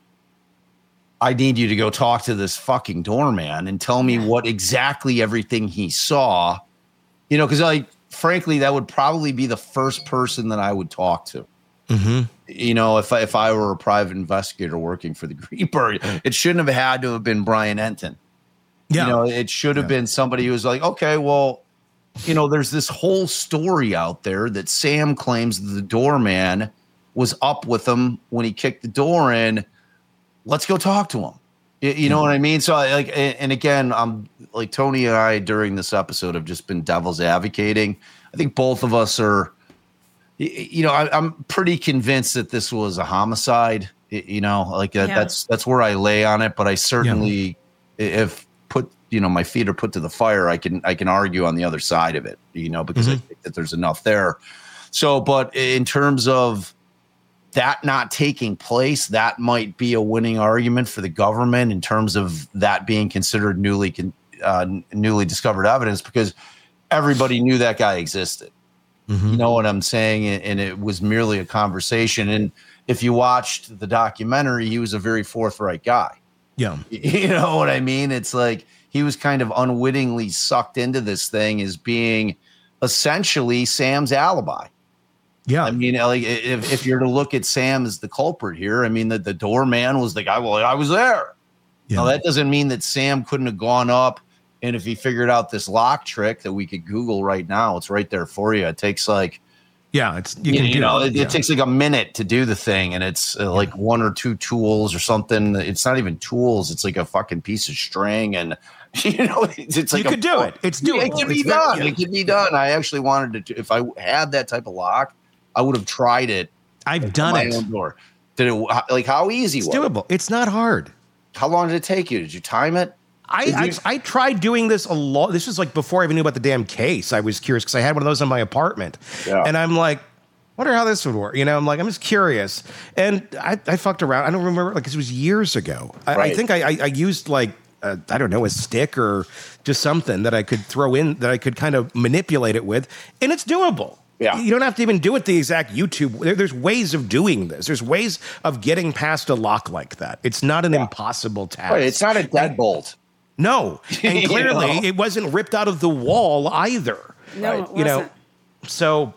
I need you to go talk to this fucking doorman and tell me what exactly everything he saw, you know, because like, frankly, that would probably be the first person that I would talk to. Mm-hmm. You know, if I, if I were a private investigator working for the Greenberg, it shouldn't have had to have been Brian Enton. Yeah. You know, it should have Yeah. been somebody who was like, okay, well, you know, there's this whole story out there that Sam claims the doorman was up with him when he kicked the door in. Let's go talk to him. You, you know what I mean? So, I, like, and, and again, I'm like Tony and I during this episode have just been devil's advocating. I think both of us are. You know, I, I'm pretty convinced that this was a homicide. You know, like uh, Yeah. that's that's where I lay on it. But I certainly, if put you know my feet are put to the fire, I can I can argue on the other side of it. You know, because I think that there's enough there. So, but in terms of that not taking place, that might be a winning argument for the government in terms of that being considered newly con, uh, newly discovered evidence because everybody knew that guy existed. You know what I'm saying? And, and it was merely a conversation. And if you watched the documentary, he was a very forthright guy. Yeah. You know what I mean? It's like he was kind of unwittingly sucked into this thing as being essentially Sam's alibi. Yeah. I mean, like if, if you're to look at Sam as the culprit here, I mean, that the doorman was the guy. Well, I was there. Yeah. Now, that doesn't mean that Sam couldn't have gone up. And if he figured out this lock trick that we could Google right now, it's right there for you. It takes like, Yeah. It's you you, can you do know, it. it, Yeah. it takes like a minute to do the thing. And it's uh, like one or two tools or something. It's not even tools. It's like a fucking piece of string. And, you know, it's, it's like You a- could do it. It's Yeah, doable. It can be It's very- done. yeah. It can be done. I actually wanted to, if I had that type of lock, I would have tried it. I've on done my it. own door. Did it, like, how easy It's was it? doable. It's not hard. How long did it take you? Did you time it? I, Did I you- I tried doing this a lot. This was like before I even knew about the damn case. I was curious because I had one of those in my apartment, Yeah. and I'm like, wonder how this would work. You know, I'm like, I'm just curious, and I, I fucked around. I don't remember, like, 'cause it was years ago. I, I Right. think I, I, I used like uh, I don't know, a stick or just something that I could throw in that I could kind of manipulate it with, and it's doable. Yeah. You don't have to even do it the exact YouTube. There, there's ways of doing this. There's ways of getting past a lock like that. It's not an impossible task. Right, it's not a deadbolt. No, and You clearly know? it wasn't ripped out of the wall either. No, it You know, wasn't. so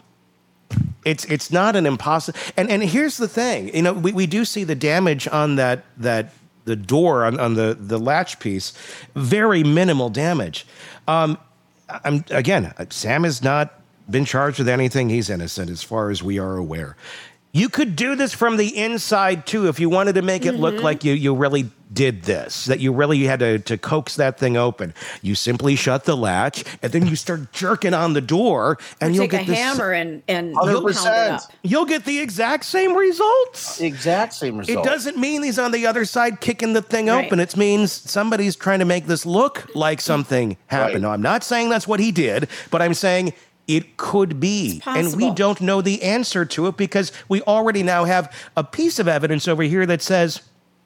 it's it's not an impossible. And and here's the thing, you know, we, we do see the damage on that that the door on, on the the latch piece, very minimal damage. Um, I'm again, Sam has not been charged with anything. He's innocent as far as we are aware. You could do this from the inside too if you wanted to make it look like you you really did this, that you really had to, to coax that thing open. You simply shut the latch and then you start jerking on the door and Or you'll take get a this, hammer and and one hundred you'll pound it percent. up. you'll get the exact same results. Exact same It result. doesn't mean he's on the other side kicking the thing Right. open. It means somebody's trying to make this look like something happened. Right. Now, I'm not saying that's what he did, but I'm saying it could be. It's And we possible. don't know the answer to it because we already now have a piece of evidence over here that says,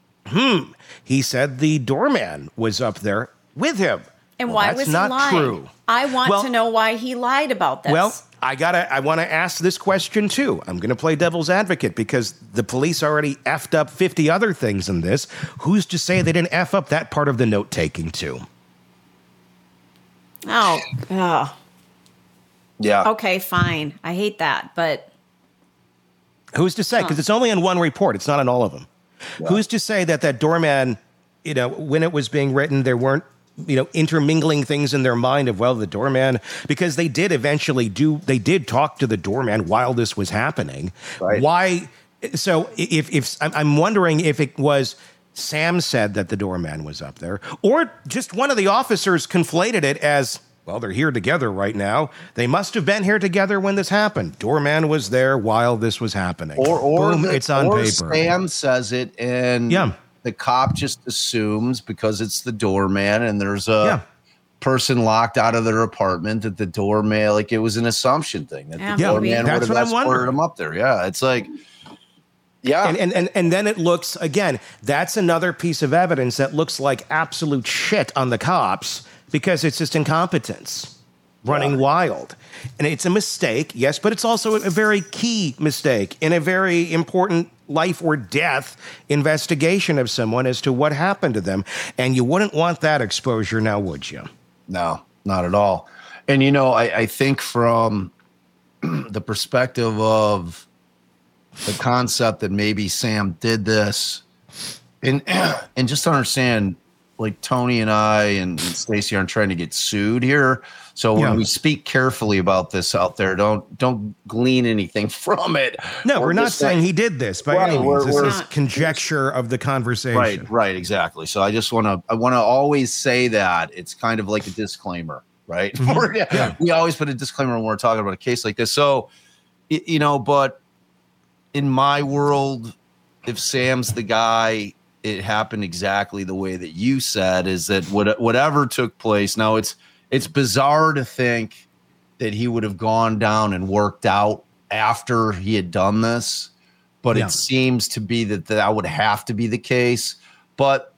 hmm, he said the doorman was up there with him. And Well, why that's was he not lying? true. I want Well- to know why he lied about this. Well, I gotta. I want to ask this question too. I'm going to play devil's advocate because the police already effed up fifty other things in this. Who's to say they didn't f up that part of the note taking too? oh, oh, Yeah. okay, fine. I hate that, but Who's to say? Because it's only in one report. It's not in all of them. Who's to say that that doorman, you know, when it was being written, there weren't you know, intermingling things in their mind of, well, the doorman, because they did eventually do, they did talk to the doorman while this was happening. Right. Why? So if, if I'm wondering if it was Sam said that the doorman was up there, or just one of the officers conflated it as, well, they're here together right now. They must have been here together when this happened. Doorman was there while this was happening. Or, or Boom, the, it's on or paper. Sam says it, and yeah. the cop just assumes because it's the doorman and there's a yeah. person locked out of their apartment that the doorman, like it was an assumption thing that Yeah, the doorman yeah, would that's have what I'm escorted wondering. him up there. Yeah, it's like, yeah. And, and, and, and then it looks, again, that's another piece of evidence that looks like absolute shit on the cops because it's just incompetence running yeah. wild. And it's a mistake, yes, but it's also a very key mistake in a very important life or death investigation of someone as to what happened to them. And you wouldn't want that exposure now, would you? No, not at all. And, you know, I, I think from the perspective of the concept that maybe Sam did this, and and just understand, like Tony and I and, and Stacey aren't trying to get sued here. So when yeah. we speak carefully about this out there, don't don't glean anything from it. No, we're, we're not saying like, he did this by right, any means. we're, this we're, is conjecture of the conversation. Right, right, exactly. So I just want to I want to always say that it's kind of like a disclaimer, right? Mm-hmm. yeah. We always put a disclaimer when we're talking about a case like this. So, you know, but in my world, if Sam's the guy, it happened exactly the way that you said, is that what, whatever took place. Now it's, it's bizarre to think that he would have gone down and worked out after he had done this, but yeah. it seems to be that that would have to be the case. But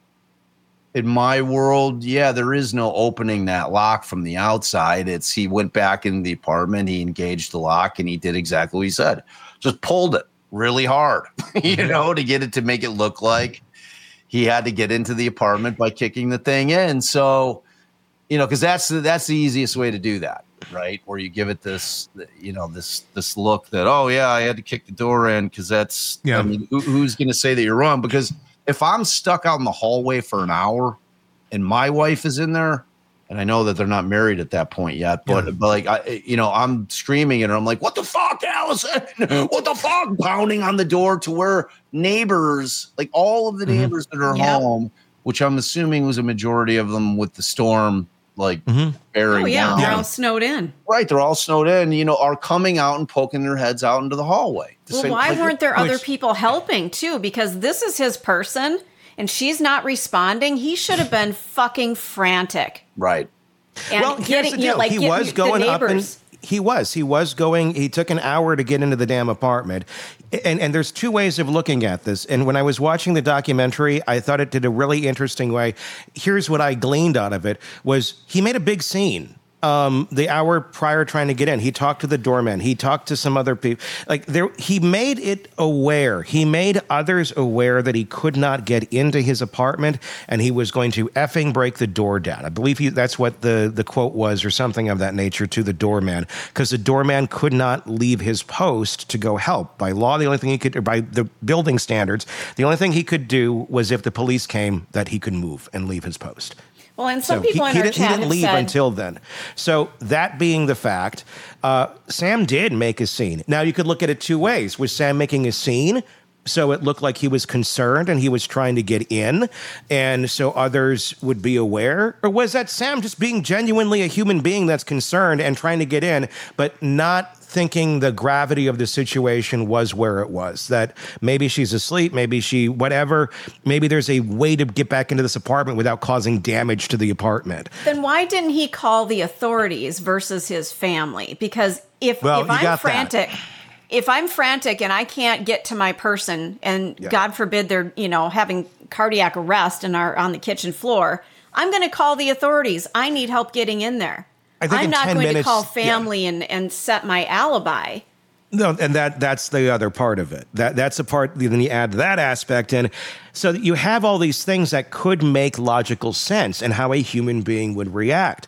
in my world, yeah, there is no opening that lock from the outside. It's, he went back in the apartment, he engaged the lock, and he did exactly what he said. Just pulled it really hard, you know, to get it to make it look like he had to get into the apartment by kicking the thing in. So, you know, because that's the, that's the easiest way to do that, right? Where you give it this, you know, this this look that, oh yeah, I had to kick the door in because that's, yeah. I mean, who, who's going to say that you're wrong? Because if I'm stuck out in the hallway for an hour and my wife is in there, and I know that they're not married at that point yet, but, yeah. but like, I, you know, I'm screaming and I'm like, what the fuck, Allison? What the fuck? Pounding on the door to where neighbors, like all of the neighbors mm-hmm. that are yep. home, which I'm assuming was a majority of them with the storm, like mm-hmm. bearing Oh, yeah. down. They're all snowed in. Right. They're all snowed in, you know, are coming out and poking their heads out into the hallway. The well, same, why like, weren't there which, other people helping too? Because this is his person and she's not responding. He should have been fucking frantic. Right. And well, getting, here's the deal. You know, like he was going up and he was, he was going, he took an hour to get into the damn apartment. And, and there's two ways of looking at this. And when I was watching the documentary, I thought it did a really interesting way. Here's what I gleaned out of it was he made a big scene. Um, the hour prior trying to get in, he talked to the doorman. He talked to some other people. Like there, he made it aware. He made others aware that he could not get into his apartment, and he was going to effing break the door down. I believe he, that's what the the quote was, or something of that nature, to the doorman, because the doorman could not leave his post to go help. By law, the only thing he could, or by the building standards, the only thing he could do was if the police came, that he could move and leave his post. Well, and some so people he, in he our didn't, chat he didn't leave said, until then. So that being the fact, uh, Sam did make a scene. Now, you could look at it two ways. Was Sam making a scene so it looked like he was concerned and he was trying to get in, and so others would be aware? Or was that Sam just being genuinely a human being that's concerned and trying to get in, but not thinking the gravity of the situation was where it was, that maybe she's asleep, maybe she, whatever, maybe there's a way to get back into this apartment without causing damage to the apartment? Then why didn't he call the authorities versus his family? Because if, well, if I'm frantic, that. if I'm frantic and I can't get to my person, and yeah. God forbid they're, you know, having cardiac arrest and are on the kitchen floor, I'm going to call the authorities. I need help getting in there. I think I'm not going minutes, to call family yeah. and, and set my alibi. No, and that that's the other part of it. That that's the part, then you add that aspect in. So you have all these things that could make logical sense and how a human being would react.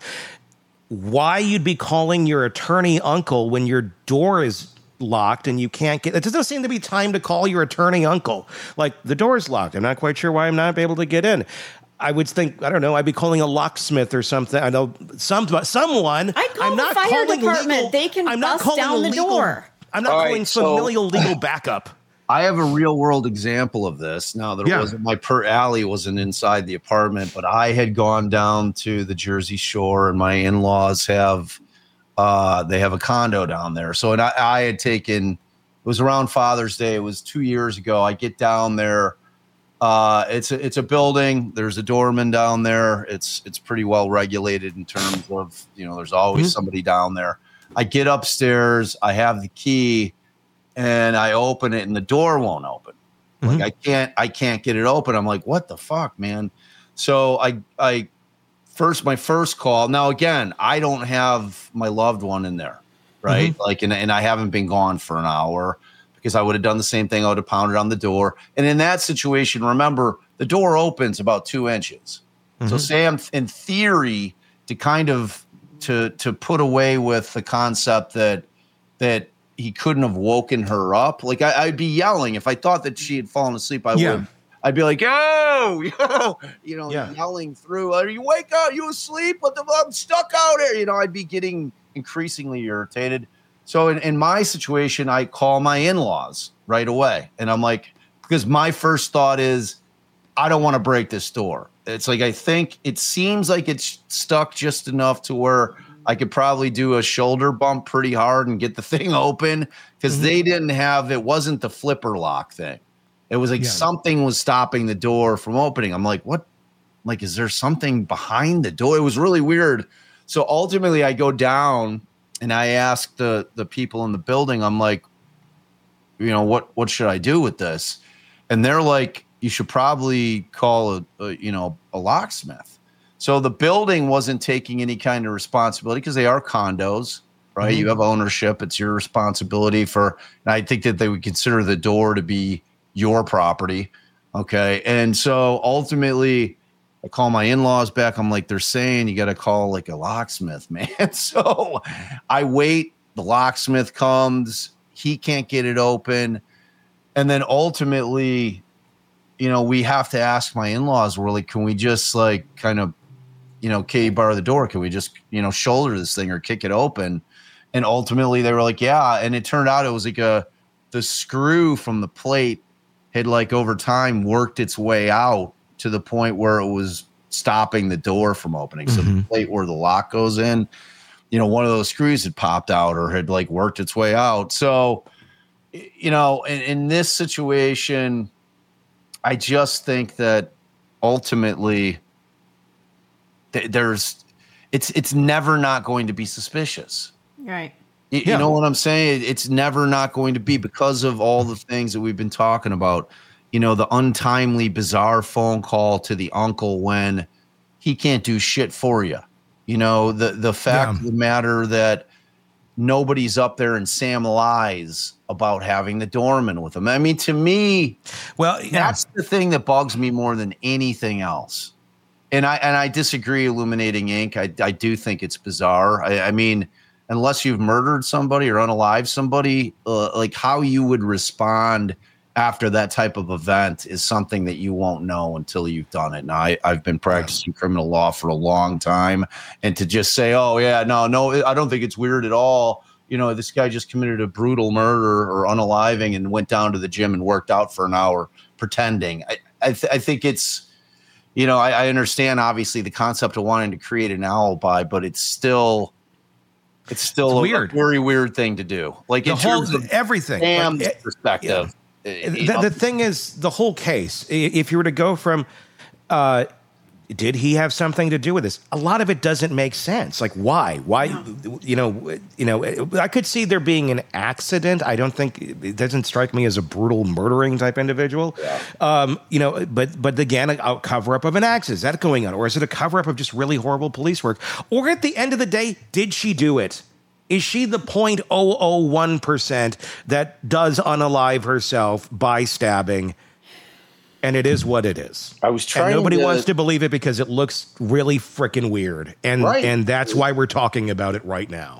Why you'd be calling your attorney uncle when your door is locked and you can't get, it doesn't seem to be time to call your attorney uncle. Like, the door's locked. I'm not quite sure why I'm not able to get in. I would think, I don't know, I'd be calling a locksmith or something. I know some someone. I'd call I'm the not fire calling department. Legal, They can I'm not bust calling down the legal, door. I'm not All calling right, so- familial legal backup. I have a real world example of this. Now, there Yeah. wasn't my per alley wasn't inside the apartment, but I had gone down to the Jersey Shore, and my in-laws have uh, they have a condo down there. So, and I, I had taken it was around Father's Day. It was two years ago. I get down there. Uh, it's a, it's a building. There's a doorman down there. It's it's pretty well regulated in terms of, you know, there's always Mm-hmm. somebody down there. I get upstairs. I have the key. And I open it and the door won't open. Like I can't, I can't get it open. I'm like, what the fuck, man? So I, I first, my first call. Now, again, I don't have my loved one in there. Right. Mm-hmm. Like, and, and I haven't been gone for an hour because I would have done the same thing. I would have pounded on the door. And in that situation, remember the door opens about two inches. Mm-hmm. So say I'm in theory to kind of, to, to put away with the concept that, that, he couldn't have woken her up. Like I, I'd be yelling if I thought that she had fallen asleep. I Yeah. would. I'd be like, "Yo, yo," you know, Yeah. yelling through. Are you wake up? You asleep? What the? I'm stuck out here. You know, I'd be getting increasingly irritated. So in, in my situation, I call my in-laws right away, and I'm like, because my first thought is, I don't want to break this door. It's like I think it seems like it's stuck just enough to where I could probably do a shoulder bump pretty hard and get the thing open because Mm-hmm. they didn't have, it wasn't the flipper lock thing. It was like Yeah. something was stopping the door from opening. I'm like, what? Like, is there something behind the door? It was really weird. So ultimately I go down and I ask the, the people in the building, I'm like, you know, what, what should I do with this? And they're like, you should probably call a, a you know, a locksmith. So the building wasn't taking any kind of responsibility because they are condos, right? Mm-hmm. You have ownership. It's your responsibility for, and I think that they would consider the door to be your property. Okay. And so ultimately I call my in-laws back. I'm like, they're saying you got to call like a locksmith, man. So I wait, the locksmith comes, he can't get it open. And then ultimately, you know, we have to ask my in-laws, we're like, can we just like kind of, you know, can you borrow the door? Can we just, you know, shoulder this thing or kick it open? And ultimately they were like, yeah. And it turned out it was like a, the screw from the plate had like over time worked its way out to the point where it was stopping the door from opening. So Mm-hmm. the plate where the lock goes in, you know, one of those screws had popped out or had like worked its way out. So, you know, in, in this situation, I just think that ultimately th- there's it's it's never not going to be suspicious. Right. You, Yeah. you know what I'm saying? It's never not going to be because of all the things that we've been talking about. You know, the untimely, bizarre phone call to the uncle when he can't do shit for you. You know, the the fact Yeah. of the matter that nobody's up there and Sam lies about having the doorman with him. I mean, to me, Well, yeah. that's the thing that bugs me more than anything else. And I and I disagree, Illuminating Incorporated. I I do think it's bizarre. I, I mean, unless you've murdered somebody or unalived somebody, uh, like how you would respond after that type of event is something that you won't know until you've done it. Now, I, I've been practicing criminal law for a long time, and to just say, oh, yeah, no, no, I don't think it's weird at all. You know, this guy just committed a brutal murder or unaliving and went down to the gym and worked out for an hour pretending. I, I, th- I think it's, you know, I, I understand, obviously, the concept of wanting to create an alibi, but it's still... It's still It's a, weird. a very weird thing to do. Like the in whole terms of everything. Sam's Like, it- perspective. uh, you The, know, the thing is, the whole case, i- if you were to go from, uh, did he have something to do with this? A lot of it doesn't make sense. Like, why? Why? You know, you know. I could see there being an accident. I don't think it doesn't strike me as a brutal murdering type individual. Yeah. Um, you know, but but again, a, a cover up of an axe, is that going on, or is it a cover up of just really horrible police work? Or at the end of the day, did she do it? Is she the zero point zero zero one percent that does unalive herself by stabbing? And it is what it is. I was trying and nobody to- wants to believe it because it looks really freaking weird. And Right. and that's why we're talking about it right now.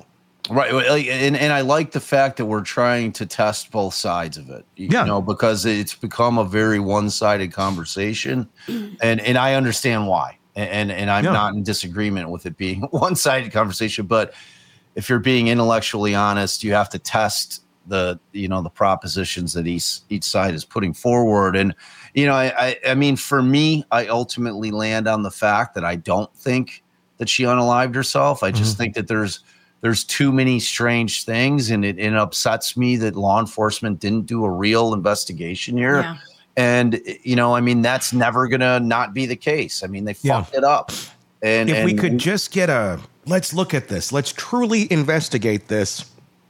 Right. And, and I like the fact that we're trying to test both sides of it, you yeah. know, because it's become a very one-sided conversation. And, and I understand why. And, and I'm yeah. not in disagreement with it being a one-sided conversation. But if you're being intellectually honest, you have to test the, you know, the propositions that each, each side is putting forward. And, you know, I, I, I mean, for me, I ultimately land on the fact that I don't think that she unalived herself. I just mm-hmm. think that there's, There's too many strange things, and it, it upsets me that law enforcement didn't do a real investigation here. Yeah. And, you know, I mean, that's never going to not be the case. I mean, they fucked yeah. it up. And if and, we could just get a, let's look at this, let's truly investigate this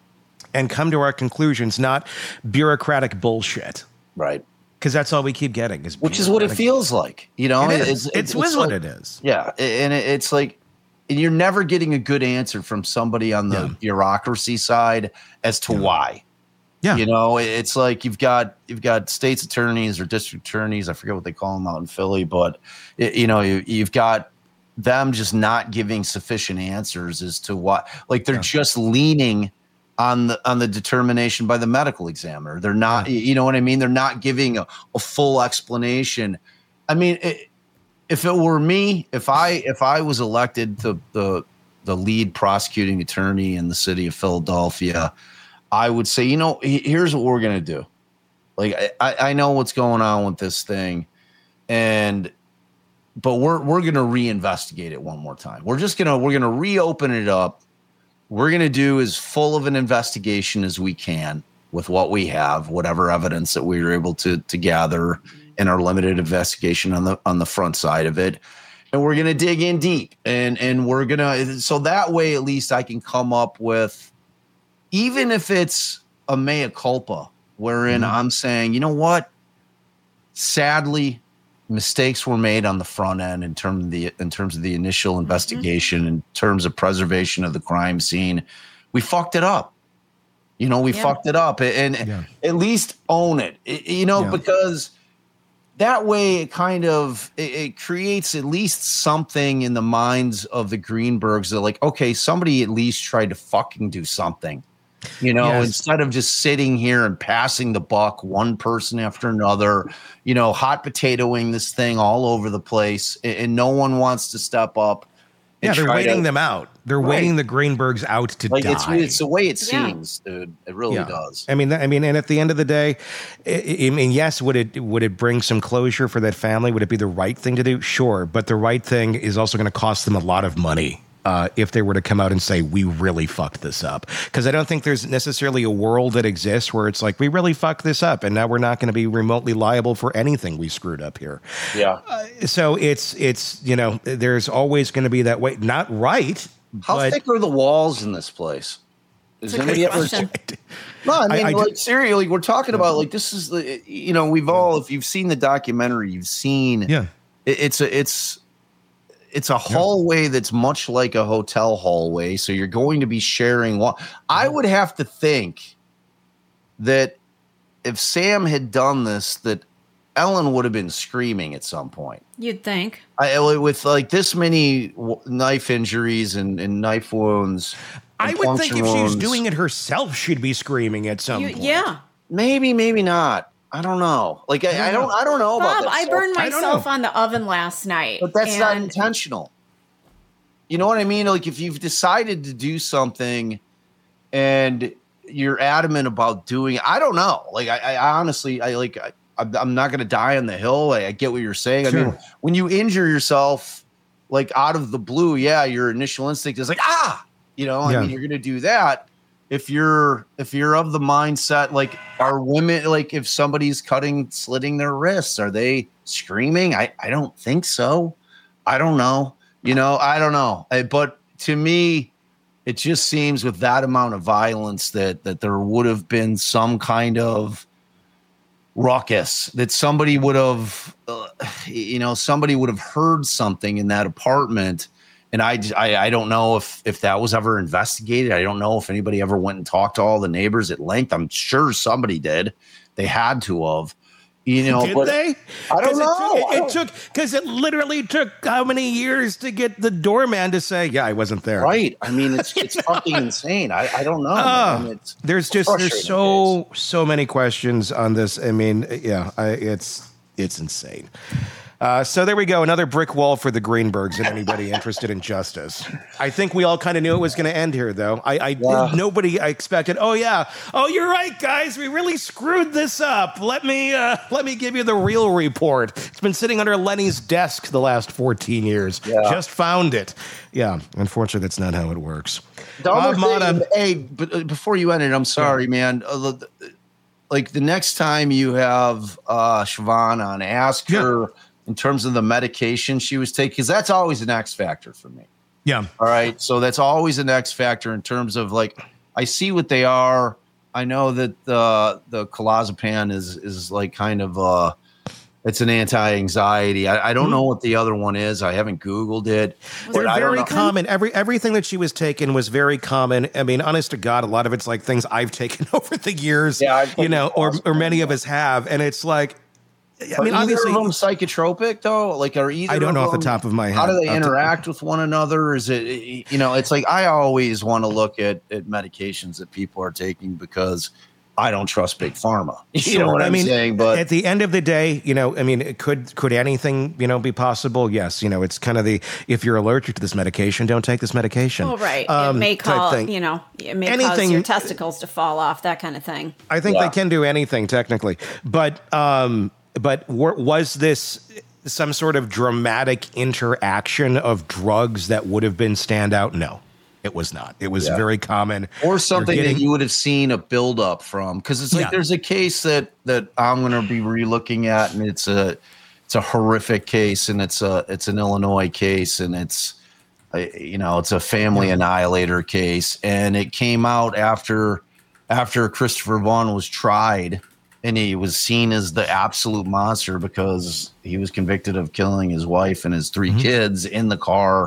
and come to our conclusions, not bureaucratic bullshit. Right. Because that's all we keep getting. Is Which is what it feels like. You know, it is. it's, it's, it's, it's what like, it is. Yeah. And it's like, and you're never getting a good answer from somebody on the yeah. bureaucracy side as to yeah. why. Yeah. You know, it's like you've got you've got state's attorneys or district attorneys. I forget what they call them out in Philly, but it, you know, you, you've got them just not giving sufficient answers as to what, like they're yeah. just leaning on the on the determination by the medical examiner. They're not, yeah. you know what I mean? They're not giving a, a full explanation. I mean, it, if it were me, if I if I was elected the the the lead prosecuting attorney in the city of Philadelphia, I would say, you know, here's what we're gonna do. Like I, I know what's going on with this thing, and but we're we're gonna reinvestigate it one more time. We're just gonna we're gonna reopen it up. We're gonna do as full of an investigation as we can with what we have, whatever evidence that we were able to to gather in our limited investigation on the on the front side of it. And we're going to dig in deep, and and we're going to, so that way, at least I can come up with, even if it's a mea culpa, wherein mm-hmm. I'm saying, you know what, sadly, mistakes were made on the front end in terms of the, in terms of the initial investigation, mm-hmm. in terms of preservation of the crime scene. We fucked it up. You know, we yeah. fucked it up, and yeah. at least own it, it you know, yeah. because that way it kind of, it, it creates at least something in the minds of the Greenbergs that, like, okay, somebody at least tried to fucking do something, you know, yes. instead of just sitting here and passing the buck one person after another, you know, hot potatoing this thing all over the place, and, and no one wants to step up. Yeah, they're waiting to, them out. They're right. waiting the Greenbergs out to like die. It's, it's the way it seems, yeah. dude. It really yeah. does. I mean, I mean, and at the end of the day, I, I mean, yes, would it would it bring some closure for that family? Would it be the right thing to do? Sure, but the right thing is also going to cost them a lot of money. Uh, if they were to come out and say, we really fucked this up. Because I don't think there's necessarily a world that exists where it's like, we really fucked this up, and now we're not going to be remotely liable for anything we screwed up here. Yeah. Uh, so it's, it's you know, there's always going to be that way. Not right. How but, thick are the walls in this place? Is anybody ever? No, I mean, I, I like, seriously, we're talking about, like, this is the, you know, we've all, if you've seen the documentary, you've seen, yeah, it, it's a, it's, It's a hallway that's much like a hotel hallway, so you're going to be sharing. Wa- I would have to think that if Sam had done this, that Ellen would have been screaming at some point. You'd think. I, with like this many w- knife injuries and, and knife wounds. I would think if she was doing it herself, she'd be screaming at some you, point. Yeah. Maybe, maybe not. I don't know. Like, I, I don't, I don't know Bob, about that. I burned myself on the oven last night. But that's and not intentional. You know what I mean? Like, if you've decided to do something and you're adamant about doing it, I don't know. Like, I, I honestly, I like, I, I'm not going to die on the hill. I, I get what you're saying. Sure. I mean, when you injure yourself, like, out of the blue, yeah, your initial instinct is like, ah, you know, yeah. I mean, you're going to do that. If you're if you're of the mindset, like, are women, like, if somebody's cutting, slitting their wrists, are they screaming? I, I don't think so. I don't know. You know, I don't know. I, but to me, it just seems with that amount of violence that that there would have been some kind of ruckus, that somebody would have, uh, you know, somebody would have heard something in that apartment. And I, I, I don't know if, if that was ever investigated. I don't know if anybody ever went and talked to all the neighbors at length. I'm sure somebody did. They had to have. You know, Did but they? I don't 'Cause know. It took because it, it literally took how many years to get the doorman to say, "Yeah, I wasn't there." Right. I mean, it's it's fucking insane. I, I don't know. Uh, man. It's there's just there's so so many questions on this. I mean, yeah, I, it's it's insane. Uh, so there we go, another brick wall for the Greenbergs and anybody interested in justice. I think we all kind of knew it was going to end here, though. I, I yeah. nobody I expected. Oh yeah, oh you're right, guys. We really screwed this up. Let me uh, let me give you the real report. It's been sitting under Lenny's desk the last fourteen years. Yeah. Just found it. Yeah, unfortunately, that's not how it works. The other Uh, thing, Mata- hey, but before you end it, I'm sorry, man. Uh, like the next time you have uh, Siobhan on, ask Yeah. her in terms of the medication she was taking, because that's always an X factor for me. Yeah. All right. So that's always an X factor in terms of like, I see what they are. I know that the the clozapam is is like kind of uh it's an anti-anxiety. I, I don't know what the other one is. I haven't Googled it. They're I don't very know. common. Every everything that she was taking was very common. I mean, honest to God, a lot of it's like things I've taken over the years. Yeah, I've you know, or or many yeah. of us have, and it's like, I Are mean, either obviously, of them psychotropic though? Like, are either? I don't of know off the them- top of my head. How do they Off the- interact with one another? Is it, you know, it's like I always want to look at at medications that people are taking because I don't trust big pharma. You know what I I'm mean, saying? But at the end of the day, you know, I mean, it could could anything, you know, be possible? Yes, you know, it's kind of the if you're allergic to this medication, don't take this medication. Oh, right. Um, it may type call, thing. you know, it may cause Anything- your testicles to fall off, that kind of thing. I think Yeah. they can do anything technically, but um, but were, was this some sort of dramatic interaction of drugs that would have been standout? No, it was not. It was Yeah. very common, or something You're getting- that you would have seen a buildup from, because it's like Yeah. there's a case that that I'm going to be relooking at, and it's a it's a horrific case, and it's a it's an Illinois case, and it's a, you know it's a family annihilator case, and it came out after after Christopher Vaughn was tried, and he was seen as the absolute monster because he was convicted of killing his wife and his three Mm-hmm. kids in the car.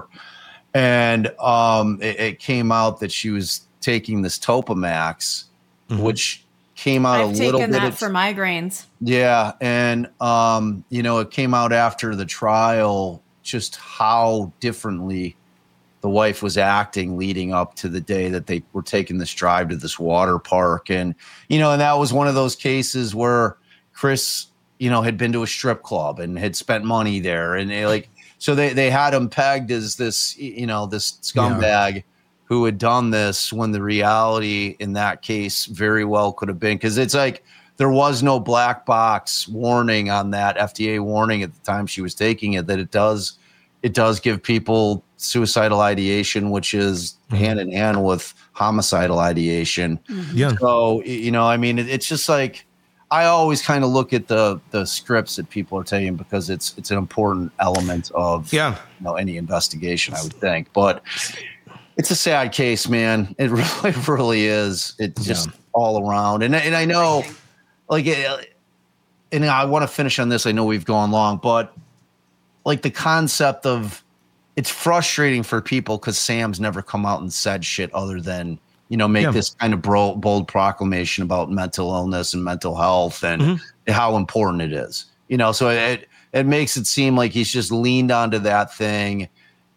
And um, it, it came out that she was taking this Topamax, Mm-hmm. which came out I've a little taken bit. that of- for migraines. yeah, and um, you know, it came out after the trial just how differently the wife was acting leading up to the day that they were taking this drive to this water park, and you know, and that was one of those cases where Chris, you know, had been to a strip club and had spent money there, and they, like, so they they had him pegged as this, you know, this scumbag who had done this, when the reality in that case very well could have been, because it's like there was no black box warning on that F D A warning at the time she was taking it, that it does it does give people suicidal ideation, which is hand in hand with homicidal ideation. Yeah. So, you know, I mean, it, it's just like, I always kind of look at the the scripts that people are taking, because it's it's an important element of Yeah. you know, any investigation, I would think. But it's a sad case, man. It really, really is. It's just Yeah. all around. And and I know, like, it, and I want to finish on this. I know we've gone long, but like the concept of, it's frustrating for people because Sam's never come out and said shit other than, you know, make Yeah. this kind of bro- bold proclamation about mental illness and mental health and Mm-hmm. how important it is. You know, so it it makes it seem like he's just leaned onto that thing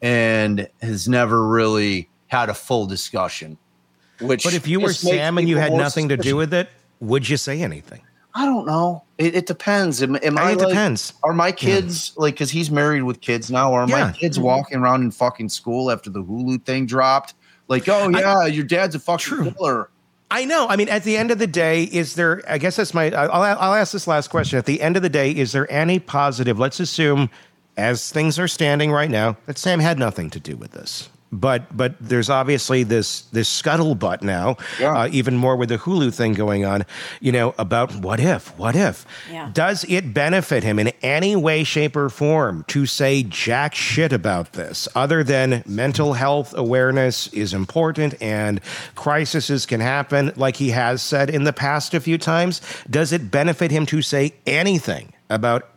and has never really had a full discussion. Which, But if you were just makes Sam and you people had more nothing to do suspicious. with it, would you say anything? I don't know. It, it depends. Am, am I It like, depends. Are my kids like, because he's married with kids now? Are Yeah. my kids walking around in fucking school after the Hulu thing dropped? Like, oh yeah, your dad's a fucking True. killer. I know. I mean, at the end of the day, is there, I guess that's my, I'll, I'll ask this last question. At the end of the day, is there any positive? Let's assume, as things are standing right now, that Sam had nothing to do with this. But but there's obviously this this scuttlebutt now, Yeah. uh, even more with the Hulu thing going on, you know, about what if, what if? Yeah. Does it benefit him in any way, shape, or form to say jack shit about this, other than mental health awareness is important and crises can happen, like he has said in the past a few times? Does it benefit him to say anything about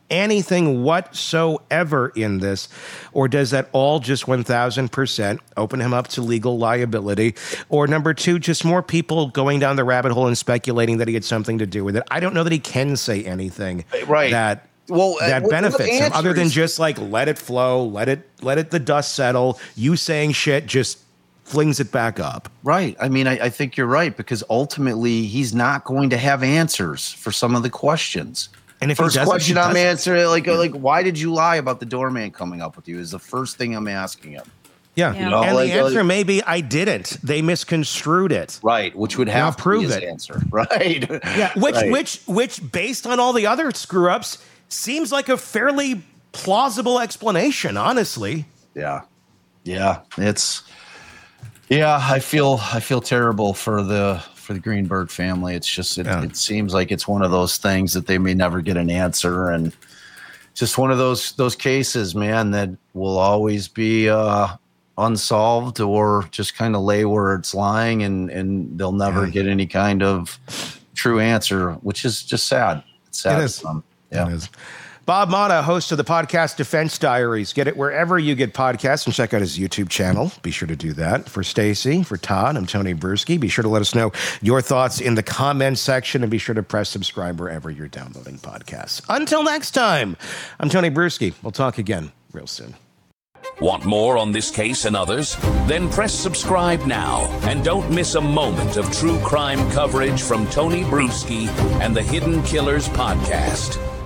anything whatsoever in this? Or does that all just one thousand percent open him up to legal liability? Or number two, just more people going down the rabbit hole and speculating that he had something to do with it? I don't know that he can say anything right. that well, that uh, benefits him other than answers? just like let it flow, let it let it the dust settle. You saying shit just flings it back up. Right. I mean, I, I think you're right, because ultimately he's not going to have answers for some of the questions. And if first he question I'm answering, like, like, why did you lie about the doorman coming up with you? Is the first thing I'm asking him. Yeah, yeah. You know, and like, the answer like, may be I didn't. They misconstrued it. Right, which would have now to prove be his it. answer. Right. Yeah, which right. which which based on all the other screw ups seems like a fairly plausible explanation. Honestly. Yeah. Yeah. It's. Yeah, I feel I feel terrible for the for the Greenberg family. It's just it, Yeah. it seems like it's one of those things that they may never get an answer, and just one of those those cases, man, that will always be uh, unsolved or just kind of lay where it's lying, and and they'll never Yeah. get any kind of true answer, which is just sad. It's sad. It is. Um, yeah. It is. Bob Motta, host of the podcast Defense Diaries. Get it wherever you get podcasts, and check out his YouTube channel. Be sure to do that. For Stacy, for Todd, I'm Tony Bruschi. Be sure to let us know your thoughts in the comments section, and be sure to press subscribe wherever you're downloading podcasts. Until next time, I'm Tony Bruschi. We'll talk again real soon. Want more on this case and others? Then press subscribe now and don't miss a moment of true crime coverage from Tony Bruschi and the Hidden Killers podcast.